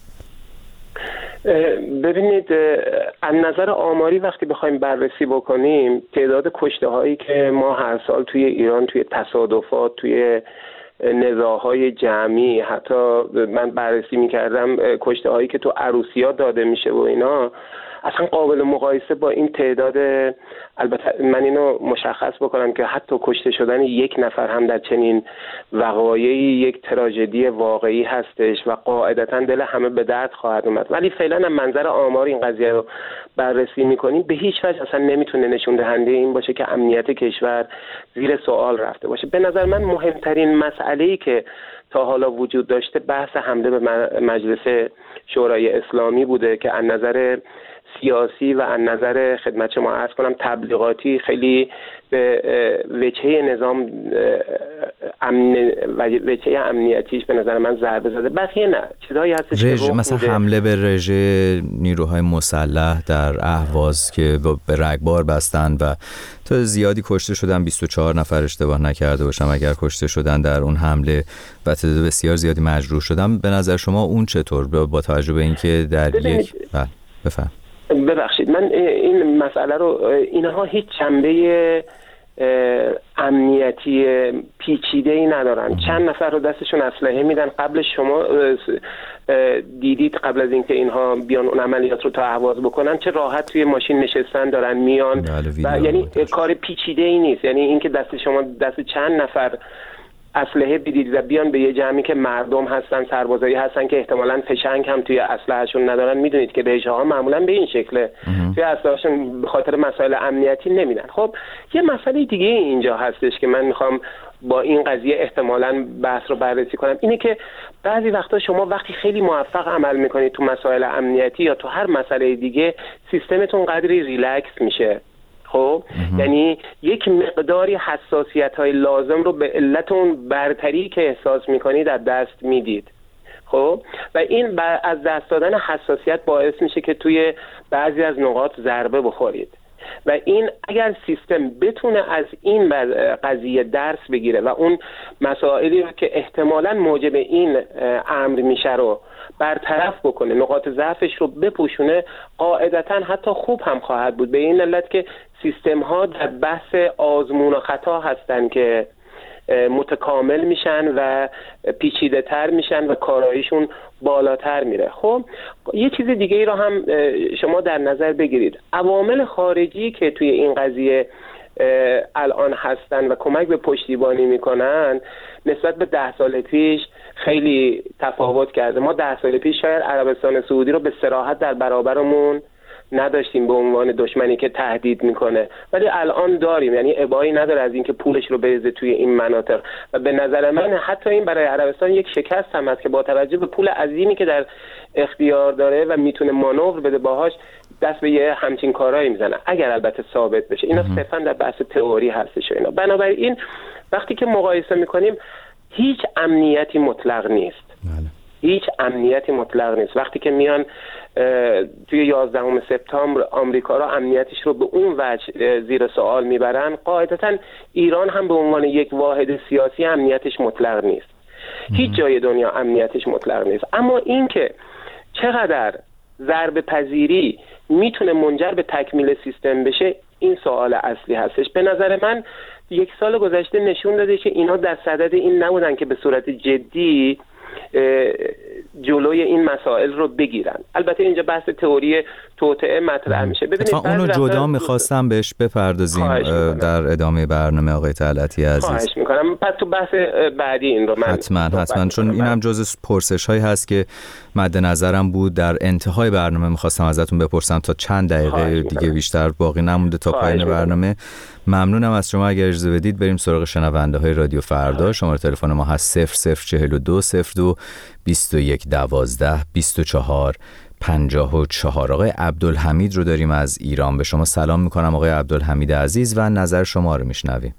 F: ببینید، از نظر آماری وقتی بخوایم بررسی بکنیم، تعداد کشته هایی که ما هر سال توی ایران توی تصادفات، توی نزاعهای جمعی، حتی من بررسی میکردم کشته هایی که تو عروسی‌ها داده میشه و اینا، اصلا قابل مقایسه با این تعداد. البته من اینو مشخص بکنم که حتی کشته شدن یک نفر هم در چنین وقایعی یک تراژدی واقعی هستش و قاعدتا دل همه به درد خواهد اومد، ولی فعلا از منظر آمار این قضیه رو بررسی میکنیم، به هیچ وجه اصلا نمیتونه نشون دهنده این باشه که امنیت کشور زیر سوال رفته باشه. به نظر من مهمترین مسئله‌ای که تا حالا وجود داشته بحث حمله به مجلس شورای اسلامی بوده که از نظر سیاسی و از نظر خدمت شما عرض کنم تبلیغاتی خیلی به وجهه نظام امن و وجهه امنیتیش به نظر من ضربه زده. بقیه نه، چیزایی هستش
E: که مثلا حمله به رژه نیروهای مسلح در اهواز که به رگبار بستن و تا زیادی کشته شدن، بیست و چهار نفر اشتباه نکرده باشم اگر کشته شدن در اون حمله و تعداد بسیار زیادی مجروح شدن. به نظر شما اون چطور با توجه به اینکه در یک بله بفرمایید.
F: ببخشید من این مسئله رو، اینها هیچ جنبه امنیتی پیچیده ای ندارن. چند نفر رو دستشون اسلحه میدن. قبل شما دیدید قبل از اینکه اینها بیان اون عملیات رو تا اهواز بکنن چه راحت توی ماشین نشستن دارن میان و یعنی کار پیچیده ای نیست. یعنی اینکه دست شما دست چند نفر اسلحه بدید و بیان به یه جمعی که مردم هستن، سربازایی هستن که احتمالاً فشنگ هم توی اسلحه‌شون ندارن، میدونید که بهش‌ها معمولاً به این شکله توی اسلحه‌شون به خاطر مسائل امنیتی نمیدن. خب یه مسئله دیگه اینجا هستش که من میخوام با این قضیه احتمالاً بحث رو بررسی کنم، اینه که بعضی وقتا شما وقتی خیلی موفق عمل میکنید تو مسائل امنیتی یا تو هر مسئله دیگه، سیستمتون قدری ریلکس میشه. خب یعنی یک مقداری حساسیت‌های لازم رو به علت اون برتری که احساس می‌کنید از دست میدید. خب و این از دست دادن حساسیت باعث میشه که توی بعضی از نقاط ضربه بخورید و این اگر سیستم بتونه از این قضیه درس بگیره و اون مسائلی رو که احتمالاً موجب این امر میشه رو برطرف بکنه، نقاط ضعفش رو بپوشونه، قاعدتاً حتی خوب هم خواهد بود. به این علت که سیستم ها در بحث آزمون و خطا هستن که متکامل میشن و پیچیده تر میشن و کاراییشون بالاتر میره. خب یه چیز دیگه ای رو هم شما در نظر بگیرید. عوامل خارجی که توی این قضیه الان هستن و کمک به پشتیبانی میکنن نسبت به ده سال پیش خیلی تفاوت کرده. ما ده سال پیش شاید عربستان سعودی رو به صراحت در برابرمون نداشتیم به عنوان دشمنی که تهدید میکنه، ولی الان داریم. یعنی ابایی نداره از اینکه پولش رو بریزه توی این مناطق و به نظر من حتی این برای عربستان یک شکست هم هست که با توجه به پول عظیمی که در اختیار داره و میتونه مانور بده باهاش، دست به یه همچین کارهایی میزنه اگر البته ثابت بشه. اینا صرفا در بحث تئوری هستش. اینا بنابراین وقتی که مقایسه میکنیم هیچ امنیتی مطلق نیست. هیچ امنیتی مطلق نیست. وقتی که میان توی یازدهم سپتامبر آمریکا را امنیتش رو به اون وجه زیر سوال میبرن، قاعدتاً ایران هم به عنوان یک واحد سیاسی امنیتش مطلق نیست. هیچ جای دنیا امنیتش مطلق نیست. اما اینکه چقدر ضربه پذیری میتونه منجر به تکمیل سیستم بشه، این سوال اصلی هستش. به نظر من یک سال گذشته نشون داده که اینا در صدد این نبودن که به صورت جدی جلوی این مسائل رو بگیرن. البته اینجا بحث تئوری توطئه مطرح میشه. ببینید
E: اون رو جدا میخواستم بهش بپردازیم در ادامه برنامه آقای طلعتی عزیز.
F: خواهش میکنم. پس تو بحث بعدی این رو من
E: حتما حتما چون این هم جزء پرسش هایی هست که مد نظرم بود. در انتهای برنامه میخواستم ازتون بپرسم، تا چند دقیقه دیگه بیشتر باقی نمونده تا پایان برنامه. ممنونم از شما. اگر اجازه بدید بریم سراغ شنونده های رادیو فردا. شماره تلفن ما هست صفر صفر چهل و دو صفر دو بیست و یک دوازده بیست و چهار پنجاه و چهار. آقای عبدالحمید رو داریم از ایران. به شما سلام میکنم آقای عبدالحمید عزیز و نظر شما رو میشنویم.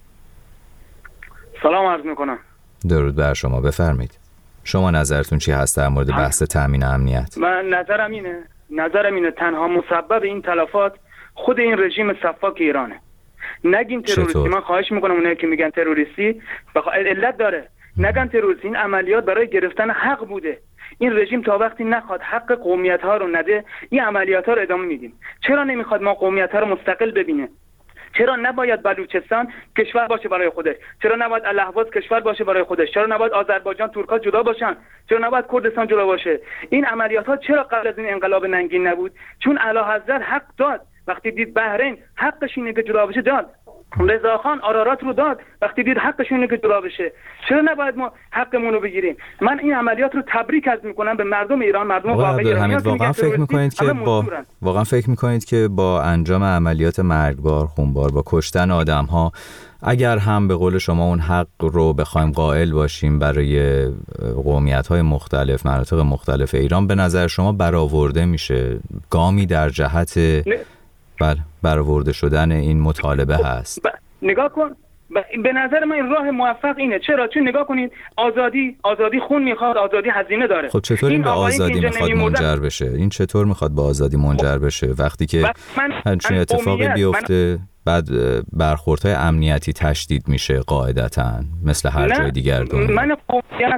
R: سلام عرض میکنم.
E: درود بر شما، بفرمایید. شما نظرتون چی هست در مورد بحث تامین امنیت؟
R: من نظرم اینه نظرم اینه تنها مسبب این تلفات خود این رژیم سفاک ایرانه. نگین تروریستی. من خواهش میکنم اونایی که میگن تروریستی بخ... علت داره. نگن تروریستی. این عملیات برای گرفتن حق بوده. این رژیم تا وقتی نخواد حق قومیت ها رو نده، این عملیات ها رو ادامه میدیم. چرا نمیخواد ما قومیت ها رو مستقل ببینه؟ چرا نباید بلوچستان کشور باشه برای خودش؟ چرا نباید الاهواز کشور باشه برای خودش؟ چرا نباید آذربایجان ترک‌ها جدا باشن؟ چرا نباید کردستان جدا باشه؟ این عملیات ها چرا قبل از این انقلاب ننگین نبود؟ چون اعلیحضرت حق داد. وقتی دید بحرین حقش اینه که جدا بشه داد. رضاخان آرارات رو داد وقتی دید حقش اینه که جدا بشه. چرا نباید ما حقمون رو بگیریم؟ من این عملیات رو تبریک عرض میکنم به مردم ایران، مردم واقعی ایران.
E: واقعا فکر میکنید که با واقعا فکر میکنید که با انجام عملیات مرگبار خونبار، با کشتن آدم‌ها، اگر هم به قول شما اون حق رو بخوایم قائل باشیم برای قومیت‌های مختلف، مناطق مختلف ایران، به نظر شما برآورده میشه؟ گامی در جهت بله برآورده شدن این مطالبه هست؟
R: ب... نگاه کن ب... به نظر من این راه موفق اینه. چرا؟ چون نگاه کنید آزادی آزادی خون میخواد، آزادی هزینه داره.
E: خب چطور این به آزادی میخواد منجر بشه؟ این چطور میخواد به آزادی منجر بشه وقتی که همچین اتفاقی بیفته؟ من... بعد برخوردهای امنیتی تشدید میشه قاعدتاً مثل هر جای دیگر دنیا.
R: من قومیت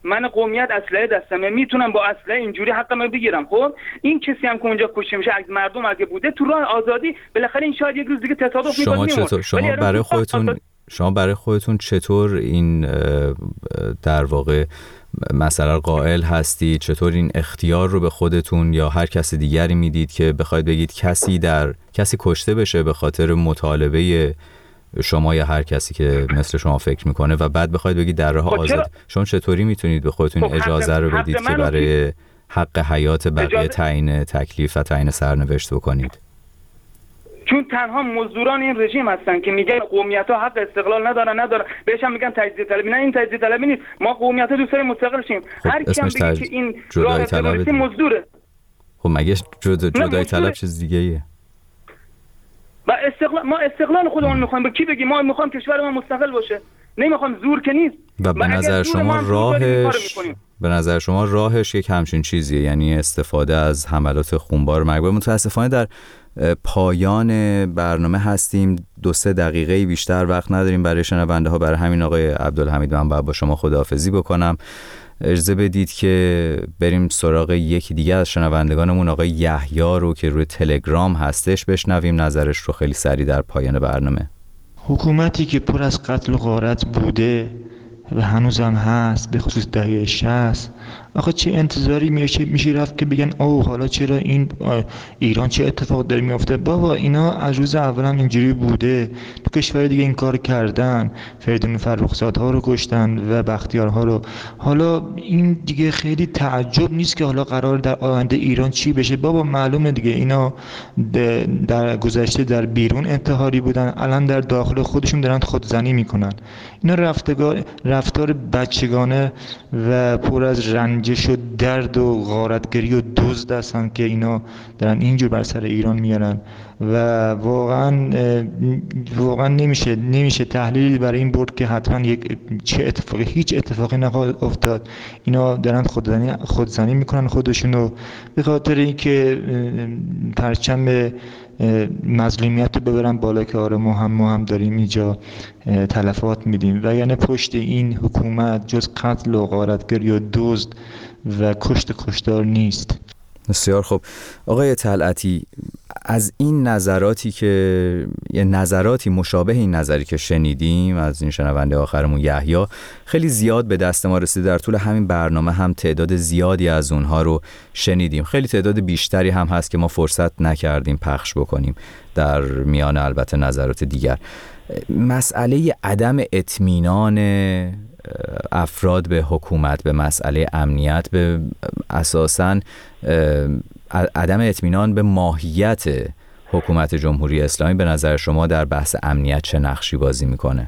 R: من قومیت اسلحه دستمه، میتونم با اسلحه اینجوری حقمو بگیرم. خب این کسی هم که اونجا کشته میشه از مردم اگه بوده تو راه آزادی، بالاخره این شاید یک روز دیگه تصادف میکنه.
E: شما چطور شما برای خودتون شما برای خودتون چطور این در واقع مثلا قائل هستید؟ چطور این اختیار رو به خودتون یا هر کس دیگری میدید که بخواید بگید کسی در کسی کشته بشه به خاطر مطالبه شما یا هر کسی که مثل شما فکر میکنه و بعد بخواید بگید در راه آزاد؟ شما چطوری میتونید به خودتون
R: خب
E: اجازه رو بدید که برای حق حیات بقیه تعیین تکلیف و تعیین سرنوشت بکنید؟
R: چون تنها مزدوران این رژیم هستن که میگن قومیت‌ها حق استقلال ندارن ندارن بهش هم میگن تجزیه طلبی. نه این تجزیه طلبی نیست، ما قومیت‌ها دوست داریم مستقل شیم.
E: خب
R: هر کی هم بگه
E: تج...
R: که این
E: جدای طلب
R: مزدوره.
E: خب مگه جدا... جدای طلب چیز دیگه ایه؟
R: و استقلال ما استقلال خودمون میخوایم. به کی بگیم ما میخوایم کشور ما مستقل باشه؟ نمیخوام، زور که نیست.
E: و به نظر شما راهش به نظر شما راهش یک همچین چیزیه، یعنی استفاده از حملات خونبار مرگبار. متاسفانه در پایان برنامه هستیم، دو سه دقیقه بیشتر وقت نداریم برای شنونده ها. برای همین آقای عبدالحمید من باید با شما خداحافظی بکنم. اجازه بدید که بریم سراغ یکی دیگه از شنوندگانمون، آقای یحیی رو که روی تلگرام هستش، بشنویم نظرش رو خیلی سریع در پایان برنامه.
S: حکومتی که پر از قتل و غارت بوده و هنوزم هست، به خصوص دهه شصت، آخه چه انتظاری میشه میشه رفت که بگن اوه حالا چرا این ایران چه اتفاق داره میفته؟ بابا اینا از روز اول هم اینجوری بوده، تو کشور دیگه این کار کردن، فریدون فرخزاد ها رو کشتن و بختیار ها رو. حالا این دیگه خیلی تعجب نیست که حالا قرار در آینده ایران چی بشه. بابا معلومه دیگه اینا در گذشته در بیرون انتحاری بودن، الان در داخل خودشون دارن خودزنی میکنن. اینا رفتگار رفتار بچگانه و پر از رنجش و درد و غارتگری و دزد هستن که اینا دارن اینجور بر سر ایران میارن و واقعا واقعا نمیشه نمیشه تحلیل برای این برد که حتما یک چه اتفاقی هیچ اتفاقی نخواهد افتاد. اینا دارن خودزنی خودزنی میکنن خودشونو به خاطر اینکه پرچم مظلومیت رو ببرن بالا که آره ما هم ما هم داریم اینجا تلفات میدیم و یعنی پشت این حکومت جز قتل و غارتگری و دزد و کشت کشتار نیست.
E: بسیار خوب آقای طلعتی، از این نظراتی که یه نظراتی مشابه این نظری که شنیدیم از این شنونده آخرمون یحیی خیلی زیاد به دست ما رسید. در طول همین برنامه هم تعداد زیادی از اونها رو شنیدیم، خیلی تعداد بیشتری هم هست که ما فرصت نکردیم پخش بکنیم در میان البته نظرات دیگر. مسئله عدم اطمینان افراد به حکومت، به مسئله امنیت، به اساساً عدم اطمینان به ماهیت حکومت جمهوری اسلامی به نظر شما در بحث امنیت چه نقشی بازی میکنه؟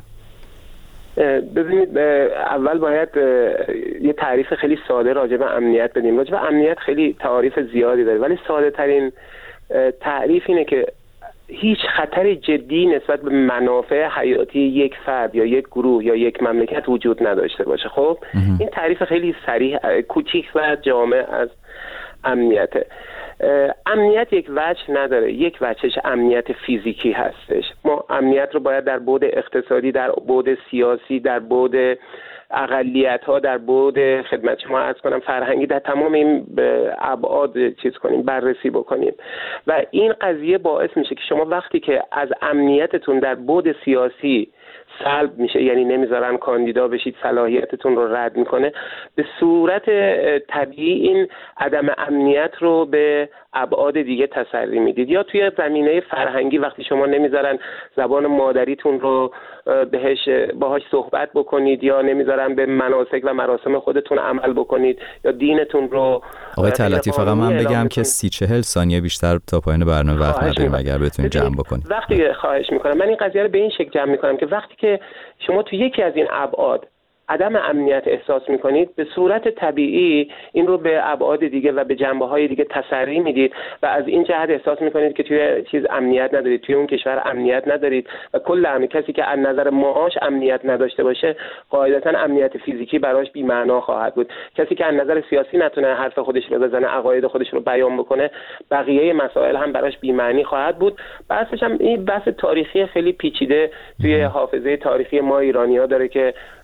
F: ببینید اول باید یه تعریف خیلی ساده راجع به امنیت بدیم. راجع به امنیت خیلی تعاریف زیادی داره ولی ساده ترین تعریف اینه که هیچ خطر جدی نسبت به منافع حیاتی یک فرد یا یک گروه یا یک مملکت وجود نداشته باشه. خب این تعریف خیلی صریح کوچیک و جامع از امنیته. امنیت یک وجه نداره، یک وجهش امنیت فیزیکی هستش. ما امنیت رو باید در بعد اقتصادی، در بعد سیاسی، در بعد اقلیت ها، در بعد خدمت شما عرض کنم فرهنگی، در تمام این ابعاد چیز کنیم، بررسی بکنیم و این قضیه باعث میشه که شما وقتی که از امنیتتون در بعد سیاسی سلب میشه، یعنی نمیذارن کاندیدا بشید، صلاحیتتون رو رد میکنه، به صورت طبیعی این عدم امنیت رو به ابعاد دیگه تسری میدید. یا توی زمینه فرهنگی وقتی شما نمیذارن زبان مادریتون رو بهش باهاش صحبت بکنید یا نمیذارن به مناسک و مراسم خودتون عمل بکنید یا دینتون رو.
E: آقای طلعتی فقط من بگم که سی چهل ثانیه بیشتر تا پایان برنامه وقت نداریم اگر بتونید جمع بکنید.
F: وقتی خواهش میکنم من این قضیه رو به این شکل جمع میکنم که وقتی که شما تو یکی از این ابعاد عدم امنیت احساس میکنید، به صورت طبیعی این رو به ابعاد دیگه و به جنبه‌های دیگه تسری میدید و از این جهت احساس میکنید که توی چیز امنیت ندارید، توی اون کشور امنیت ندارید و کل امنیت، کسی که از نظر معاش امنیت نداشته باشه قاعدتاً امنیت فیزیکی براش بی معنا خواهد بود. کسی که از نظر سیاسی نتونه حرف خودش رو بزنه، عقاید خودش رو بیان بکنه، بقیه مسائل هم براش بی معنی خواهد بود. بحثش هم این بحث تاریخی خیلی پیچیده توی حافظه تاریخی ما ایرانی‌ها داره که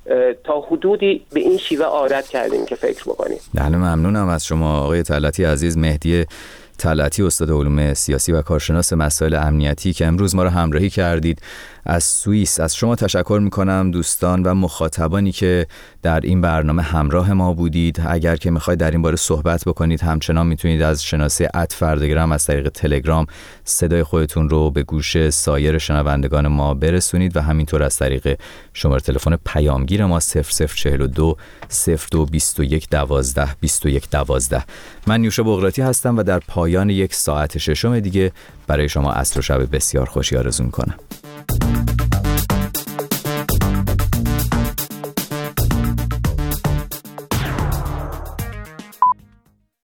F: تا حدودی به این شیوه عادت کردیم که فکر بکنیم.
E: بله ممنونم از شما آقای طلعتی عزیز. مهدی طلعتی، استاد علوم سیاسی و کارشناس مسائل امنیتی که امروز ما را همراهی کردید از سوئیس. از شما تشکر میکنم دوستان و مخاطبانی که در این برنامه همراه ما بودید. اگر که میخواید در این باره صحبت بکنید همچنان میتونید از شناسه ات فرداگرام از طریق تلگرام صدای خودتون رو به گوش سایر شنوندگان ما برسونید و همینطور از طریق شماره تلفن پیامگیر ما صفر صفر چهل و دو صفر دو بیست و یک دوازده بیست و یک دوازده. من نیوشا بغراتی هستم و در پایان یک ساعت ششم دیگه برای شما عصر و شب بسیار خوشی آرزو میکنم.